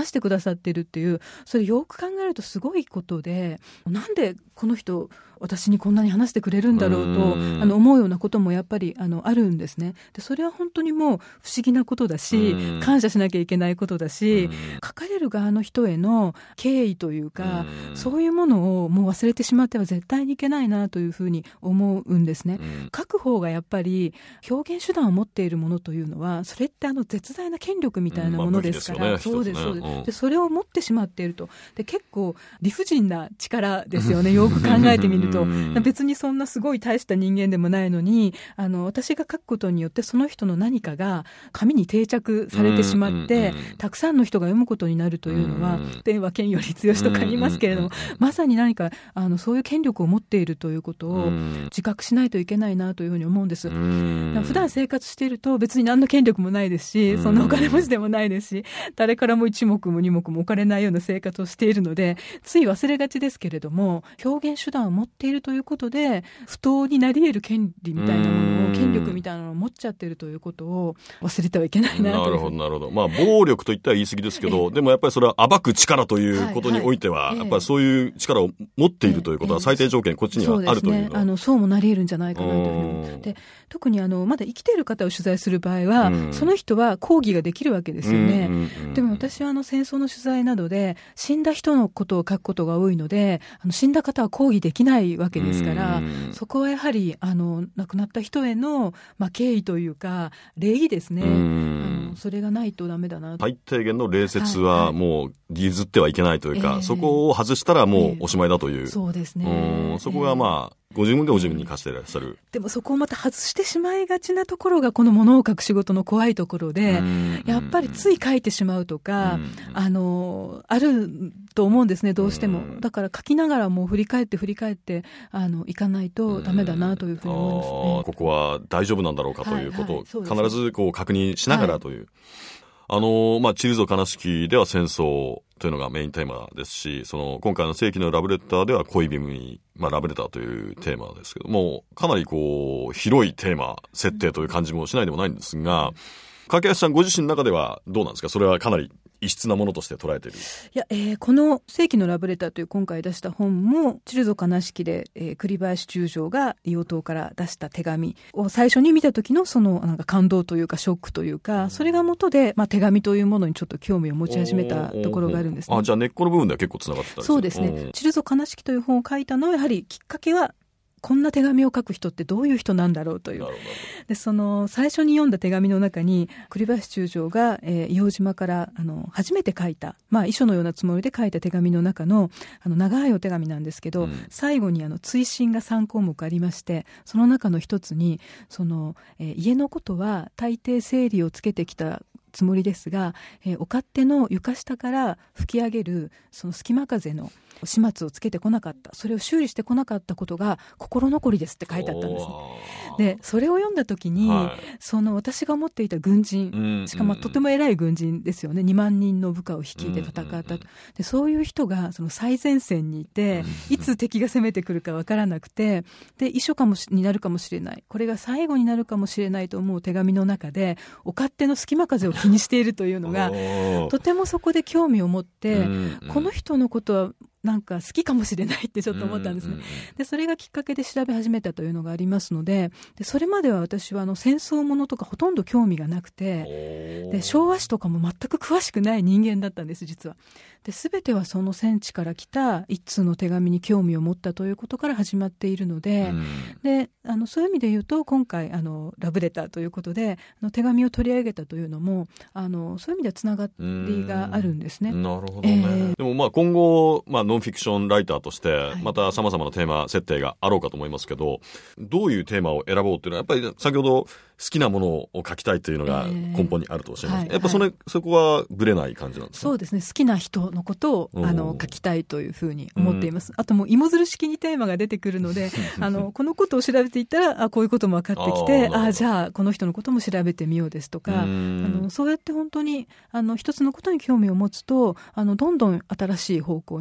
さってるっていう、それよく考えるとすごいことで、なんでこの人私にこんなに話してくれるんだろうとあの思うようなこともやっぱりあのあるんですね。でそれは本当にもう不思議なことだし、感謝しなきゃいけないことだし、書かれる側の人への敬意というか、そういうものをもう忘れてしまっては絶対にいけないなというふうに思うんですね。書く方がやっぱり表現手段を持っているものというのは、それってあの絶大な権力みたいなものですから、うんまあ、そうですそうです、うん、でそれを持ってしまっていると。で結構理不尽な力ですよねよく考えてみると別にそんなすごい大した人間でもないのに、あの私が書くことによってその人の何かが紙に定着されてしまって、たくさんの人が読むことになるというのは、天は剣より強しとか言いますけれども、まさに何かあのそういう権力を持っているということを自覚しないといけないなというふうに思うんです。普段生活していると別に何の権力もないですし、そんなお金持ちでもないですし、誰からも一目も二目も置かれないような生活をしているので、つい忘れがちですけれども、表現手段を持っているということで不当になり得る権利みたいなものを、権力みたいなのを持っちゃっているということを忘れてはいけないなと。 なるほどなるほど。まあ暴力といったら言い過ぎですけど、でもやっぱりそれは暴く力ということにおいては、はいはい、やっぱりそういう力を持っているということは最低条件こっちにはあるというのは、そうですね、あのそうもなり得るんじゃないかなというふうに。で特にあのまだ生きている方を取材する場合は、うん、その人は抗議ができるわけですよね、うんうんうん、でも私はあの戦争の取材などで死んだ人のことを書くことが多いので、あの死んだ方は抗議できないわけですから、うん、そこはやはりあの亡くなった人への、まあ、敬意というか礼儀ですね、うん、あのそれがないとダメだなと。最低限の礼節はもう譲ってはいけないというか、はいはい、そこを外したらもうおしまいだという、えー、 そうですね、 うん、そこがまあ、えーご自分でご自分に課していらっしゃる。 でもそこをまた外してしまいがちなところがこの物を書く仕事の怖いところで、やっぱりつい書いてしまうとか、あのあると思うんですね、どうしても。だから書きながらもう振り返って振り返ってあのいかないとダメだなというふうに思いますね。 あここは大丈夫なんだろうかということを、はいはい、必ずこう確認しながらという、はい、あのまあ、チルゾ悲しきでは戦争というのがメインテーマですし、その今回の世紀のラブレターでは恋人に、まあ、ラブレターというテーマですけども、かなりこう広いテーマ設定という感じもしないでもないんですが、掛橋さんご自身の中ではどうなんですか？それはかなり異質なものとして捉えている。 いや、えー、この世紀のラブレターという今回出した本もチルゾ悲しきで、えー、栗林中将が硫黄島から出した手紙を最初に見た時のそのなんか感動というかショックというか、それが元で、まあ、手紙というものにちょっと興味を持ち始めたところがあるんですね。 あ、じゃあ根っこの部分では結構つながってたんですね。 そうですね。チルゾ悲しきという本を書いたのはやはりきっかけはこんな手紙を書く人ってどういう人なんだろうという。でその最初に読んだ手紙の中に栗林中将が、えー、硫黄島からあの初めて書いた、まあ、遺書のようなつもりで書いた手紙の中の、あの長いお手紙なんですけど、うん、最後にあの追伸がさんこうもくありまして、その中の一つにその、えー、家のことは大抵整理をつけてきたつもりですが、えー、お勝手の床下から吹き上げるその隙間風の始末をつけてこなかった、それを修理してこなかったことが心残りですって書いてあったんですね。でそれを読んだ時に、はい、その私が持っていた軍人、うん、しかもとても偉い軍人ですよね、にまんにんの部下を率いて戦ったと、うん、でそういう人がその最前線にいて、うん、いつ敵が攻めてくるか分からなくて、で遺書かもしになるかもしれない、これが最後になるかもしれないと思う手紙の中でお勝手の隙間風を気にしているというのがとてもそこで興味を持って、うん、この人のことはなんか好きかもしれないってちょっと思ったんですね、うんうんうん、でそれがきっかけで調べ始めたというのがありますので、でそれまでは私はあの戦争ものとかほとんど興味がなくて、で昭和史とかも全く詳しくない人間だったんです実は。で全てはその戦地から来た一通の手紙に興味を持ったということから始まっているので、うん、であのそういう意味で言うと今回あのラブレターということであの手紙を取り上げたというのもあのそういう意味ではつながりがあるんですね。 なるほどね、えー、でもまあ今後、まあ、ノンフィクションライターとしてまた様々なテーマ設定があろうかと思いますけど、はい、どういうテーマを選ぼうっていうのはやっぱり先ほど好きなものを書きたいというのが根本にあるとおっしゃいました、えーはい、やっぱそれ、はい、そこはブレない感じなんですか？そうですね、 好きな人のことをあの書きたいというふうに思っています、うん、あともう芋づる式にテーマが出てくるのであのこのことを調べていったらあこういうことも分かってきて、ああじゃあこの人のことも調べてみようですとか、あのそうやって本当にあの一つのことに興味を持つとあのどんどん新しい方向にこう飛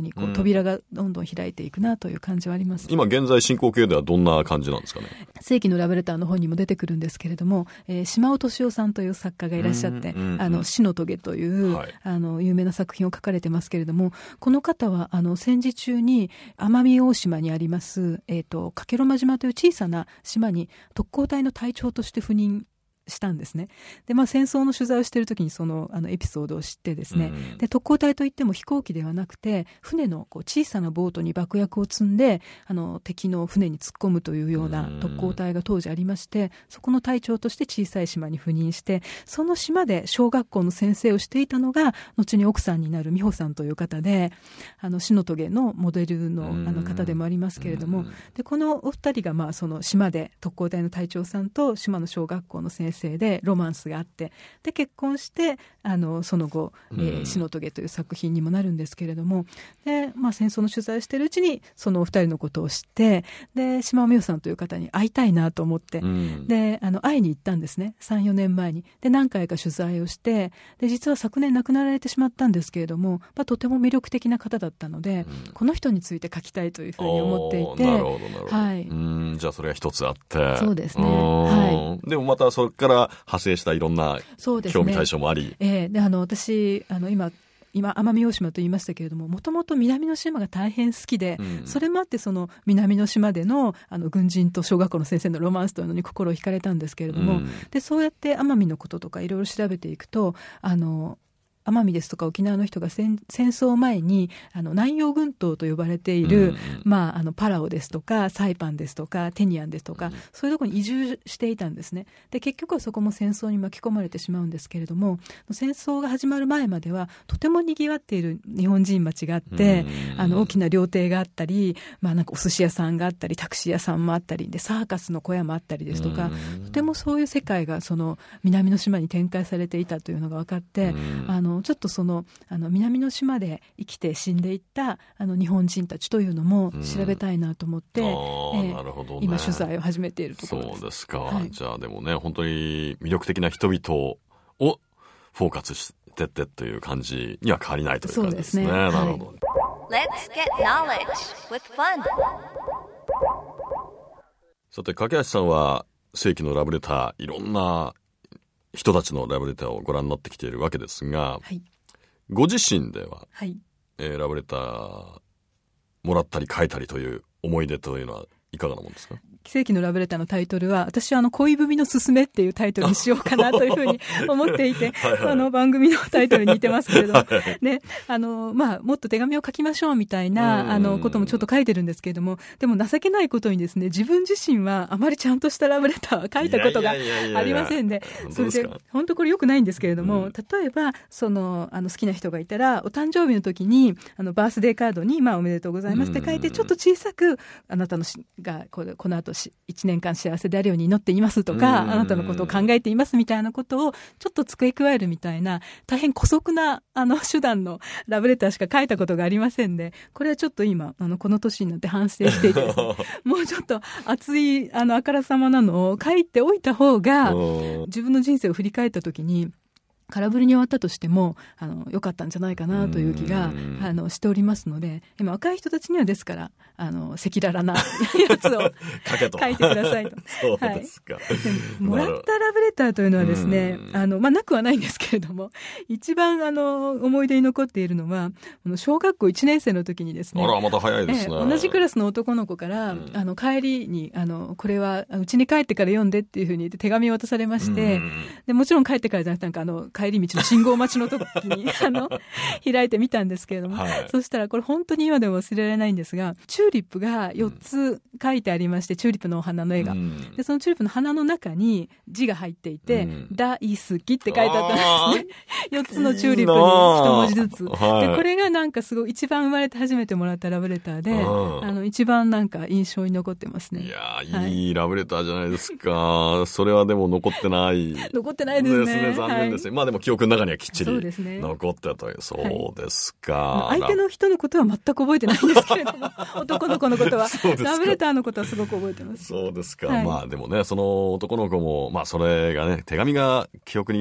扉がどんどん開いていくなという感じはあります。 今現在進行形ではどんな感じなんですかね。 世紀のラブレターの本にも出てくるんですけれども、えー、島尾敏夫さんという作家がいらっしゃって、うんうんうん、あの死の棘という、はい、あの有名な作品を書かれてますけれども、この方はあの戦時中に奄美大島にあります、えーと、加計呂麻島という小さな島に特攻隊の隊長として赴任したんですね。で、まあ、戦争の取材をしているときにその、あのエピソードを知ってですね、うん、で特攻隊といっても飛行機ではなくて船のこう小さなボートに爆薬を積んであの敵の船に突っ込むというような特攻隊が当時ありまして、そこの隊長として小さい島に赴任して、その島で小学校の先生をしていたのが後に奥さんになる美穂さんという方で、あの死の棘のモデル の, あの方でもありますけれども、でこのお二人がまあその島で特攻隊の隊長さんと島の小学校の先生でロマンスがあって、で結婚してあのその後、えー、死の棘という作品にもなるんですけれども、で、まあ、戦争の取材をしているうちにそのお二人のことを知って、で島尾美穂さんという方に会いたいなと思って、うん、であの会いに行ったんですね。 さんよねんまえに。で何回か取材をして、で実は昨年亡くなられてしまったんですけれども、まあ、とても魅力的な方だったので、うん、この人について書きたいというふうに思っていて。 なるほどなるほど、はい、うん、じゃあそれが一つあって、 そうですね、はい、 でもまたそれから派生したいろんな興味対象もあり、 ねえー、であの私あの今今奄美大島と言いましたけれども、もともと南の島が大変好きで、うん、それもあってその南の島で の, あの軍人と小学校の先生のロマンスというのに心を惹かれたんですけれども、うん、でそうやって奄美のこととかいろいろ調べていくと、あの奄美ですとか沖縄の人が 戦, 戦争前にあの南洋群島と呼ばれている、うんまあ、あのパラオですとかサイパンですとかテニアンですとか、うん、そういうところに移住していたんですね。で結局はそこも戦争に巻き込まれてしまうんですけれども、戦争が始まる前まではとてもにぎわっている日本人町があって、うん、あの大きな料亭があったり、まあ、なんかお寿司屋さんがあったりタクシー屋さんもあったりで、サーカスの小屋もあったりですとか、うん、とてもそういう世界がその南の島に展開されていたというのが分かって、うん、あのちょっとそのあの南の島で生きて死んでいったあの日本人たちというのも調べたいなと思って、うんえーなるほどね、今取材を始めているところです。 そうですか、はい、じゃあでもね本当に魅力的な人々をフォーカスしてってという感じには変わりないという感じですね。そうですね、なるほど、はい、Let's get knowledge with fun。 さて架橋さんは世紀のラブレター、いろんな人たちのラブレターをご覧になってきているわけですが、はい、ご自身では、はいえー、ラブレターもらったり書いたりという思い出というのはいかがなものですか？ 世紀のラブレターのタイトルは私はあの恋文のすすめっていうタイトルにしようかなというふうに思っていてはい、はい、あの番組のタイトルに似てますけれども、はい、ね、あのまあもっと手紙を書きましょうみたいなあのこともちょっと書いてるんですけれども、でも情けないことにですね、自分自身はあまりちゃんとしたラブレターは書いたことがありませんで、それで本当これ良くないんですけれども、うん、例えばそのあの好きな人がいたらお誕生日の時にあのバースデーカードに、まあ、おめでとうございますって書いて、ちょっと小さくあなたのしがここの後いちねんかん幸せであるように祈っていますとか、あなたのことを考えていますみたいなことをちょっと付け加えるみたいな大変姑息なあの手段のラブレターしか書いたことがありませんで、これはちょっと今あのこの年になって反省していてですねもうちょっと熱いあのあからさまなのを書いておいた方が自分の人生を振り返った時に空振りに終わったとしてもあの良かったんじゃないかなという気があのしておりますので、今若い人たちにはですからあの赤裸々なやつを書いてくださいとそうですか、はい、 もらったラブレターというのはですね、あの、まあ、なくはないんですけれども、一番あの思い出に残っているのは小学校いちねん生の時にですね、 あらまた早いですね、 え同じクラスの男の子から、うん、あの帰りにあのこれはうちに帰ってから読んでっていうふうに言って手紙を渡されまして、うん、でもちろん帰ってからじゃなくてなんかあの帰り道の信号待ちの時にあの開いてみたんですけれども、はい、そしたらこれ本当に今でも忘れられないんですが、チューリップがよっつ書いてありまして、チューリップのお花の絵が、うん、でそのチューリップの花の中に字が入っていて、うん、大好きって書いてあったんですねよっつのチューリップに一文字ずつ、はい、でこれがなんかすごい一番生まれて初めてもらったラブレターで、あの一番なんか印象に残ってますね。 いやいい、はい、ラブレターじゃないですかそれはでも残ってない残ってないですね、 ですね、残念ですね、はい、まあでも記憶の中にはきっちり残ってたという、 そうですか、 はい、相手の人のことは全く覚えてないんですけれども男の子のことはラブレターのことはすごく覚えてます。 そうですか、はい、まあでもねその男の子もまあそれがね手紙が記憶に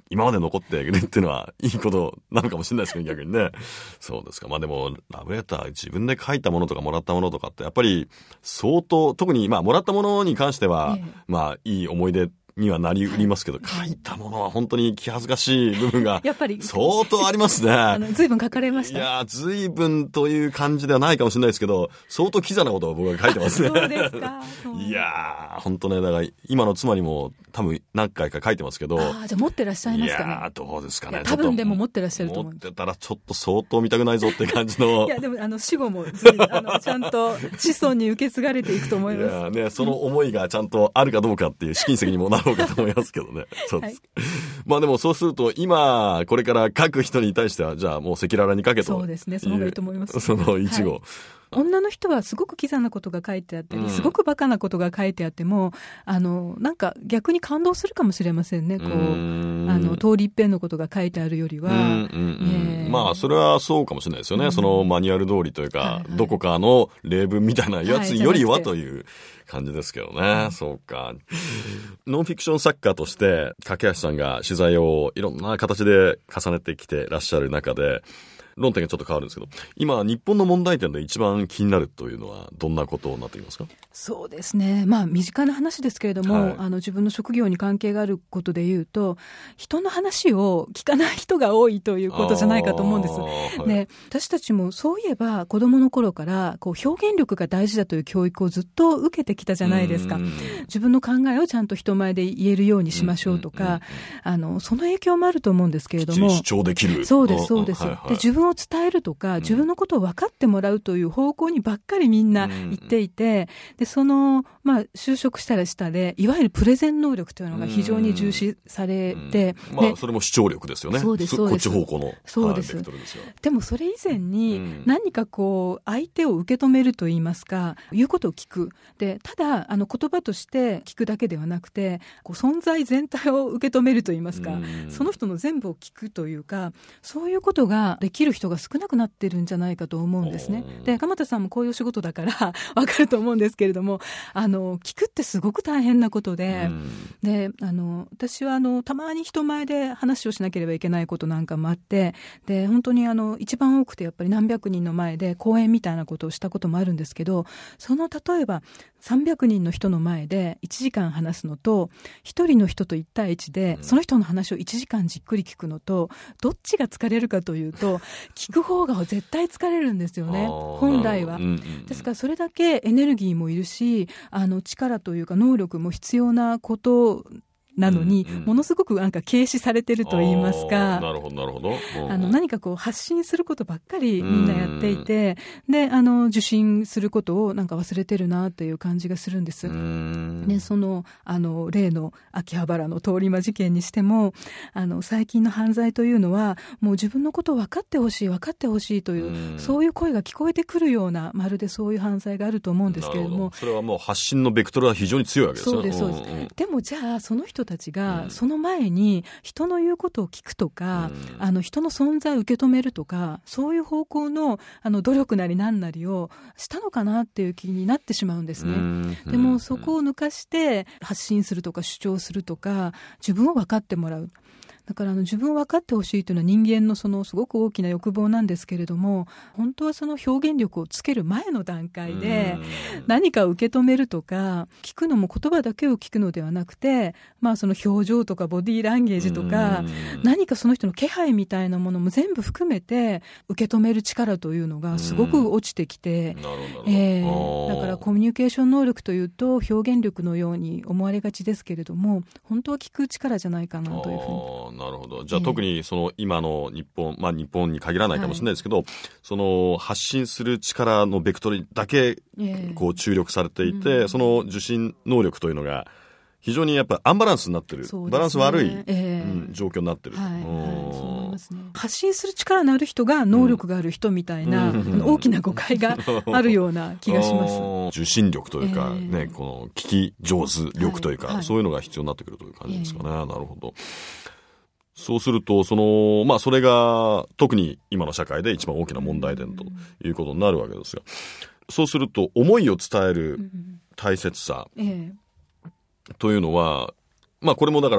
今まで残っているっていうのはいいことなのかもしれないですけど、逆にね。そうですか。まあでもラブレター自分で書いたものとかもらったものとかってやっぱり相当、特にまあもらったものに関しては、ええ、まあいい思い出にはなりうりますけど、はい、書いたものは本当に気恥ずかしい部分が相当ありますね。 あの随分書かれました。 いや随分という感じではないかもしれないですけど、相当キザなことを僕は書いてますね。 そうですか。 いや本当ね、だから今の妻にも多分何回か書いてますけど。 ああ、じゃあ持ってらっしゃいますかね。 いやどうですかね。 多分でも持ってらっしゃると思う。 持ってたらちょっと相当見たくないぞって感じの。 いやでもあの死後もずあのちゃんと子孫に受け継がれていくと思います。 いやね、その思いがちゃんとあるかどうかっていう試金石にもなろうかと思いますけどね。そうです。はい、まあでもそうすると今これから書く人に対してはじゃあもう赤裸々に書けと。 そうですね。その方がいいと思います。 その一語。はい、 女の人はすごくキザなことが書いてあったり、うん、すごくバカなことが書いてあっても、あのなんか逆に感動するかもしれませんね。こう、うあの通り一遍のことが書いてあるよりは、うんうんうんえー、まあそれはそうかもしれないですよね。うん、そのマニュアル通りというか、はいはい、どこかの例文みたいなやつよりはという感じですけどね。はい、そうか。ノンフィクション作家として架橋さんが取材をいろんな形で重ねてきてらっしゃる中で、論点がちょっと変わるんですけど、今日本の問題点で一番気になるというのはどんなことになっていますか？ そうですね、まあ身近な話ですけれども、はい、あの自分の職業に関係があることでいうと、人の話を聞かない人が多いということじゃないかと思うんです。はい、で私たちもそういえば子どもの頃からこう表現力が大事だという教育をずっと受けてきたじゃないですか。自分の考えをちゃんと人前で言えるようにしましょうとか、あのその影響もあると思うんですけれども、 主張できる。 そうですそうです。はいはい、で自分を伝えるとか、自分のことを分かってもらうという方向にばっかりみんな行っていて、でその、まあ、就職したらしたでいわゆるプレゼン能力というのが非常に重視されて、 まあ、それも主張力ですよね。 そうですそうです。 こっち方向のそうです、はい、ベクトルですよ。でもそれ以前に何かこう相手を受け止めるといいますか、言うことを聞く。でただあの言葉として聞くだけではなくて、こう存在全体を受け止めるといいますか、その人の全部を聞くというか、そういうことができる人が少なくなってるんじゃないかと思うんですね。で鎌田さんもこういう仕事だからわかると思うんですけれども、あの聞くってすごく大変なことで、であの私はあのたまに人前で話をしなければいけないことなんかもあって、で本当にあの一番多くてやっぱり何百人の前で講演みたいなことをしたこともあるんですけど、その例えばさんびゃくにんの人の前でいちじかん話すのと、ひとりの人といち対いちでその人の話をいちじかんじっくり聞くのと、どっちが疲れるかというと聞く方が絶対疲れるんですよね、本来は。ですからそれだけエネルギーもいるし、あの力というか能力も必要なことなのに、うんうん、ものすごくなんか軽視されてると言いますか、 なるほどなるほど、 あの何かこう発信することばっかりみんなやっていて、であの受信することをなんか忘れてるなという感じがするんです。でそのあの例の秋葉原の通り魔事件にしても、あの最近の犯罪というのはもう自分のことを分かってほしい分かってほしいという、うそういう声が聞こえてくるような、まるでそういう犯罪があると思うんですけれども、 それはもう発信のベクトルは非常に強いわけですね。 そうですそうです、うんうん、でもじゃあその人たちがその前に人の言うことを聞くとか、うん、あの人の存在を受け止めるとか、そういう方向の、あの努力なり何なりをしたのかなっていう気になってしまうんですね、うん、でもそこを抜かして発信するとか主張するとか、自分を分かってもらう。だからあの自分を分かってほしいというのは人間のそのすごく大きな欲望なんですけれども、本当はその表現力をつける前の段階で何かを受け止めるとか、聞くのも言葉だけを聞くのではなくて、まあその表情とかボディーランゲージとか、何かその人の気配みたいなものも全部含めて受け止める力というのがすごく落ちてきて、えー、だからコミュニケーション能力というと表現力のように思われがちですけれども、本当は聞く力じゃないかなというふうに。 なるほど。じゃあ特にその今の日本、まあ日本に限らないかもしれないですけど、はい、その発信する力のベクトルだけこう注力されていて、うん、その受信能力というのが非常にやっぱアンバランスになってる、ね、バランス悪い、えーうん、状況になってる、はいはい、そう思いますね。 発信する力のある人が能力がある人みたいな、うん、大きな誤解があるような気がします。 受信力というか、えーね、この聞き上手力というか、はいはい、そういうのが必要になってくるという感じですかね、えー、なるほど。そうするとその、まあ、それが特に今の社会で一番大きな問題点ということになるわけですが、そうすると思いを伝える大切さというのは、まあ、これもだから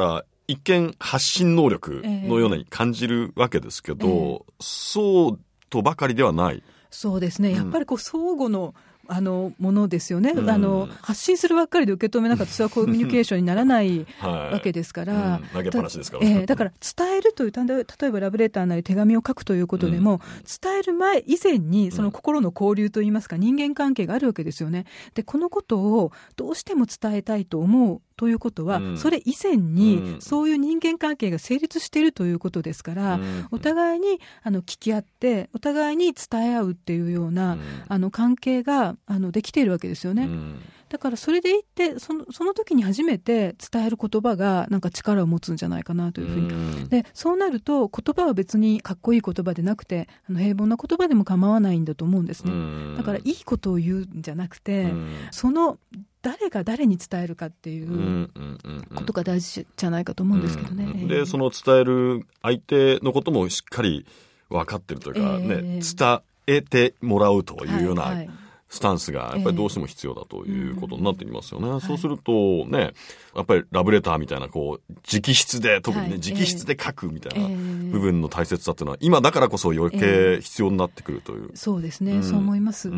一見発信能力のように感じるわけですけど、えー、そうとばかりではない。 そうですね、やっぱりこう相互のあのものですよね、うん、あの発信するばっかりで受け止めなかったらコミュニケーションにならないわけですから、 はい、うん、投げっぱなしですから、ね、 だ、えー、だから伝えるという、例えばラブレターなり手紙を書くということでも、うん、伝える前以前にその心の交流といいますか、人間関係があるわけですよね。でこのことをどうしても伝えたいと思うということは、うん、それ以前にそういう人間関係が成立しているということですから、うん、お互いにあの聞き合ってお互いに伝え合うっていうような、うん、あの関係があのできているわけですよね、うん、だからそれでいってその、その時に初めて伝える言葉がなんか力を持つんじゃないかなというふうに、うん、でそうなると言葉は別にかっこいい言葉でなくてあの平凡な言葉でも構わないんだと思うんですね、うん、だからいいことを言うんじゃなくて、うん、その誰が誰に伝えるかっていうことが大事じゃないかと思うんですけどね、うんうんうん、 でその伝える相手のこともしっかり分かってるというか、えーね、伝えてもらうというようなスタンスがやっぱりどうしても必要だということになってきますよね、えーうん、そうするとね、やっぱりラブレターみたいなこう直筆で特にね、はい、直筆で書くみたいな部分の大切さっていうのは今だからこそ余計必要になってくるという、 えー、そうですね、うん、そう思います、うん、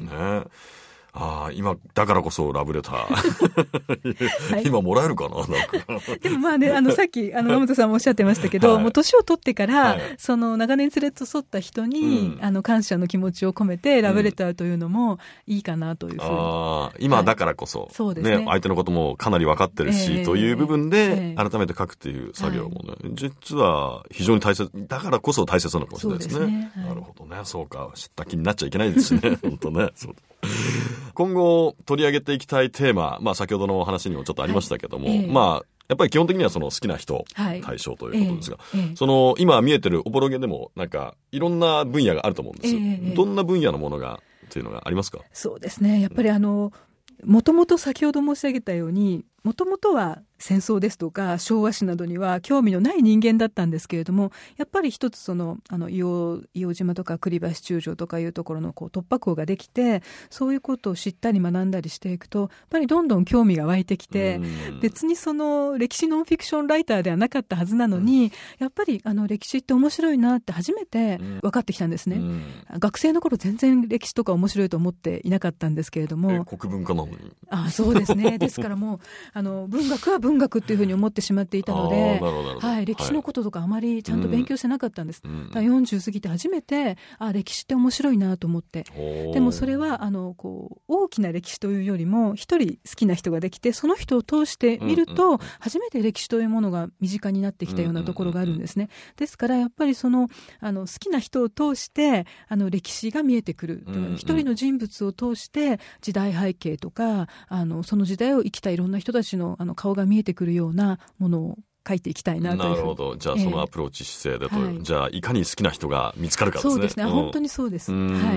はいね、ああ、今だからこそラブレター、はい、今もらえるかな、なんかでもまあね、あのさっきあの野本さんもおっしゃってましたけど、はい、もう年を取ってから、はい、その長年連れ添った人に、うん、あの感謝の気持ちを込めてラブレターというのもいいかなというふうに、うん、あ今だからこそ、はい、そうですね、相手のこともかなり分かってるし、えー、という部分で改めて書くっていう作業もね、はい、実は非常に大切だからこそ大切なのかもしれないですね。そうですね、はい、なるほどね、そうか、知った気になっちゃいけないですしね本当ね、そう今後取り上げていきたいテーマ、まあ、先ほどの話にもちょっとありましたけども、はい、えー、まあやっぱり基本的にはその好きな人対象ということですが、はい、えーえー、その今見えてるおぼろげでもなんかいろんな分野があると思うんです、えー、どんな分野のものがというのがありますか？ そうですね、やっぱりあのもともと先ほど申し上げたようにもともとは戦争ですとか昭和史などには興味のない人間だったんですけれども、やっぱり一つそのあの硫黄、硫黄島とか栗橋中将とかいうところのこう突破口ができて、そういうことを知ったり学んだりしていくとやっぱりどんどん興味が湧いてきて、別にその歴史ノンフィクションライターではなかったはずなのに、うん、やっぱりあの歴史って面白いなって初めて分かってきたんですね、うん、学生の頃全然歴史とか面白いと思っていなかったんですけれども、 え国文化なのに、 あ、そうですねですからもうあの文学は文学っていうふうに思ってしまっていたので、はい、歴史のこととかあまりちゃんと勉強してなかったんです、うん、だからよんじゅう過ぎて初めてあ歴史って面白いなと思って、でもそれはあのこう大きな歴史というよりも一人好きな人ができてその人を通して見ると初めて歴史というものが身近になってきたようなところがあるんですね。ですからやっぱりそのあの好きな人を通してあの歴史が見えてくる、一人の人物を通して時代背景とかあのその時代を生きたいろんな人たちの、あの顔が見えてくるようなものを書いていきたいなというふうに。なるほど、 じゃあそのアプローチ姿勢でという、えーはい、じゃあいかに好きな人が見つかるかですね。 そうですね、うん、本当にそうです、はい、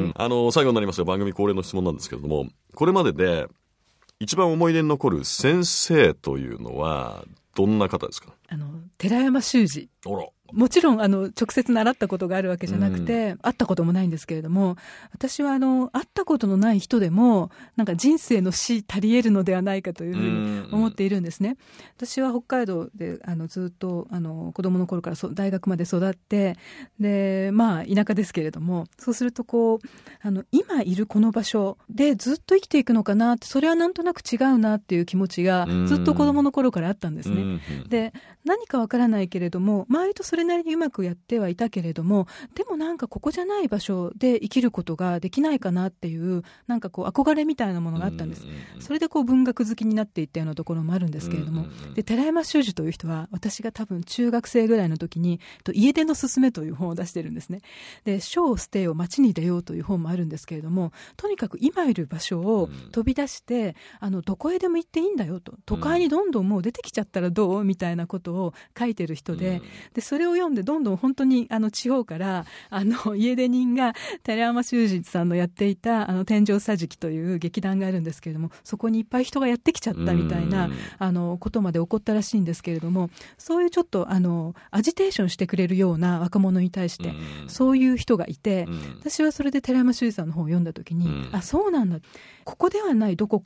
あの最後になりますが番組恒例の質問なんですけれども、これまでで一番思い出に残る先生というのはどんな方ですか？ あの寺山修司。 あら、 もちろんあの直接習ったことがあるわけじゃなくて、うん、会ったこともないんですけれども、私はあの会ったことのない人でもなんか人生の死足り得るのではないかというふうに思っているんですね、うん、私は北海道であのずっとあの子供の頃からそ大学まで育って、でまあ田舎ですけれども、そうするとこうあの今いるこの場所でずっと生きていくのかなって、それはなんとなく違うなっていう気持ちがずっと子供の頃からあったんですね、うんうん、で何かわからないけれども周りとそれなりにうまくやってはいたけれども、でもなんかここじゃない場所で生きることができないかなっていうなんかこう憧れみたいなものがあったんです、うんうんうん、それでこう文学好きになっていったようなところもあるんですけれども、うんうんうん、で寺山修司という人は私が多分中学生ぐらいの時に家出のすすめという本を出してるんですね。で書を捨てよ街に出ようという本もあるんですけれども、とにかく今いる場所を飛び出して、うん、あのどこへでも行っていいんだよと、都会にどんどんもう出てきちゃったらどうみたいなことを書いてる人で、うん、でそれを読んでどんどん本当にあの地方からあの家出人が寺山修司さんのやっていたあの天井桟敷という劇団があるんですけれども、そこにいっぱい人がやってきちゃったみたいなあのことまで起こったらしいんですけれども、そういうちょっとあのアジテーションしてくれるような若者に対してそういう人がいて、私はそれで寺山修司さんの本を読んだ時に、あ、そうなんだ、ここではないどこか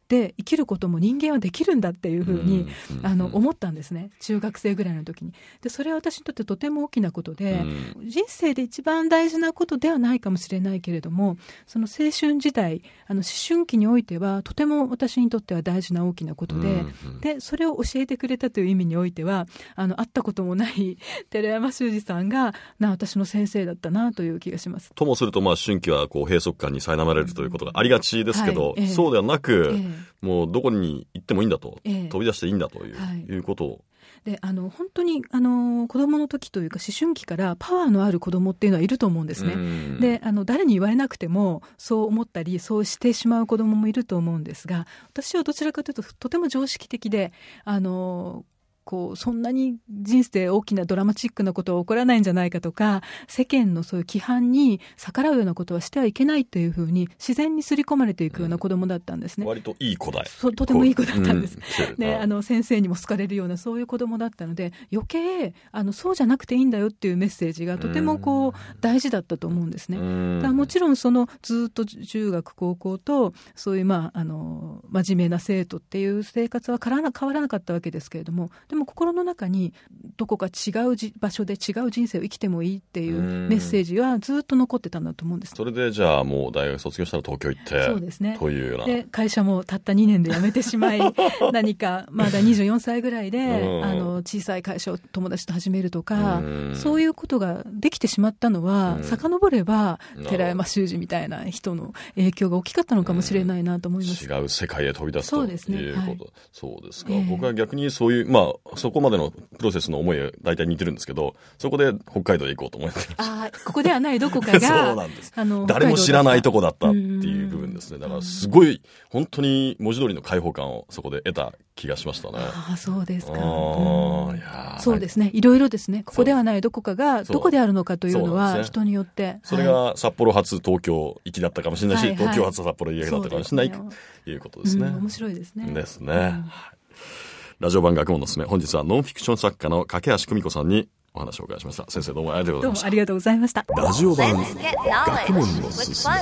で生きることも人間はできるんだっていうふうに、うん、あの思ったんですね、中学生ぐらいの時に。でそれは私にとってとても大きなことで、うん、人生で一番大事なことではないかもしれないけれども、その青春時代、あの思春期においてはとても私にとっては大事な大きなことで、うん、でそれを教えてくれたという意味においては、あの会ったこともない寺山修司さんがな私の先生だったなという気がします。 ともすると、まあ、思春期はこう閉塞感に苛まれるということがありがちですけど、はいええ、そうではなく、ええ、もうどこに行ってもいいんだと、ええ、飛び出していいんだという、はい、いうことをであの本当にあの子供の時というか思春期からパワーのある子供っていうのはいると思うんですね。であの誰に言われなくてもそう思ったりそうしてしまう子供もいると思うんですが、私はどちらかというととても常識的で、あのこうそんなに人生大きなドラマチックなことは起こらないんじゃないかとか、世間のそういう規範に逆らうようなことはしてはいけないというふうに自然に刷り込まれていくような子供だったんですね、 うん、割といい子だよ。 そうとてもいい子だったんです、 うん、 であの先生にも好かれるようなそういう子供だったので、余計あのそうじゃなくていいんだよっていうメッセージがとてもこう大事だったと思うんですね。だからもちろんそのずっと中学高校とそういう、まあ、あの真面目な生徒っていう生活は変わらな、変わらなかったわけですけれども、でも心の中にどこか違う場所で違う人生を生きてもいいっていうメッセージはずっと残ってたんだと思うんです。 それでじゃあもう大学卒業したら東京行ってそうですねというようなで会社もたったにねんで辞めてしまい何かまだにじゅうよんさいぐらいであの小さい会社を友達と始めるとかそういうことができてしまったのは遡れば寺山修司みたいな人の影響が大きかったのかもしれないなと思います。 違う世界へ飛び出すということ。そうですね、はい、そうですか、えー、僕は逆にそういうまあそこまでのプロセスの思いは大体似てるんですけど、そこで北海道へ行こうと思ってました。 あここではないどこかがそうなんです。あの誰も知らないとこだったっていう部分ですね。だからすごい本当に文字通りの開放感をそこで得た気がしましたね。 あそうですか。 あいやそうですね、いろいろですね。ここではないどこかがどこであるのかというのは人によって、 それが札幌発東京行きだったかもしれないし、はいはい、東京発札幌行きだったかもしれない、ね、ということですね、 うん、面白いですね。 ですね、うんラジオ版学問のすすめ、本日はノンフィクション作家の架橋久美子さんにお話をお伺いしました。先生どうもありがとうございました。 どうもありがとうございました。 ラジオ版学問のすすめ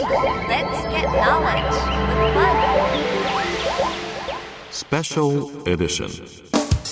スペシャルエディション。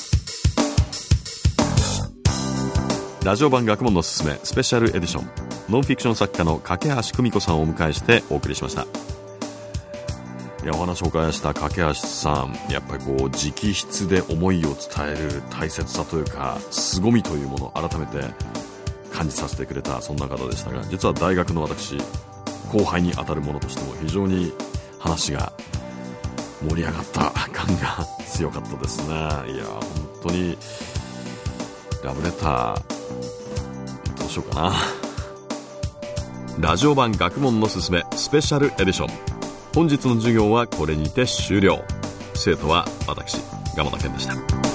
ラジオ版学問のすすめスペシャルエディション、ノンフィクション作家の架橋久美子さんをお迎えしてお送りしました。いやお話をお伺いした架橋さん、やっぱりこう直筆で思いを伝える大切さというか凄みというものを改めて感じさせてくれたそんな方でしたが、実は大学の私後輩に当たるものとしても非常に話が盛り上がった感が強かったですね。いや本当にラブレターどうしようかな。ラジオ版学問のすすめスペシャルエディション、本日の授業はこれにて終了。生徒は私、蒲田健でした。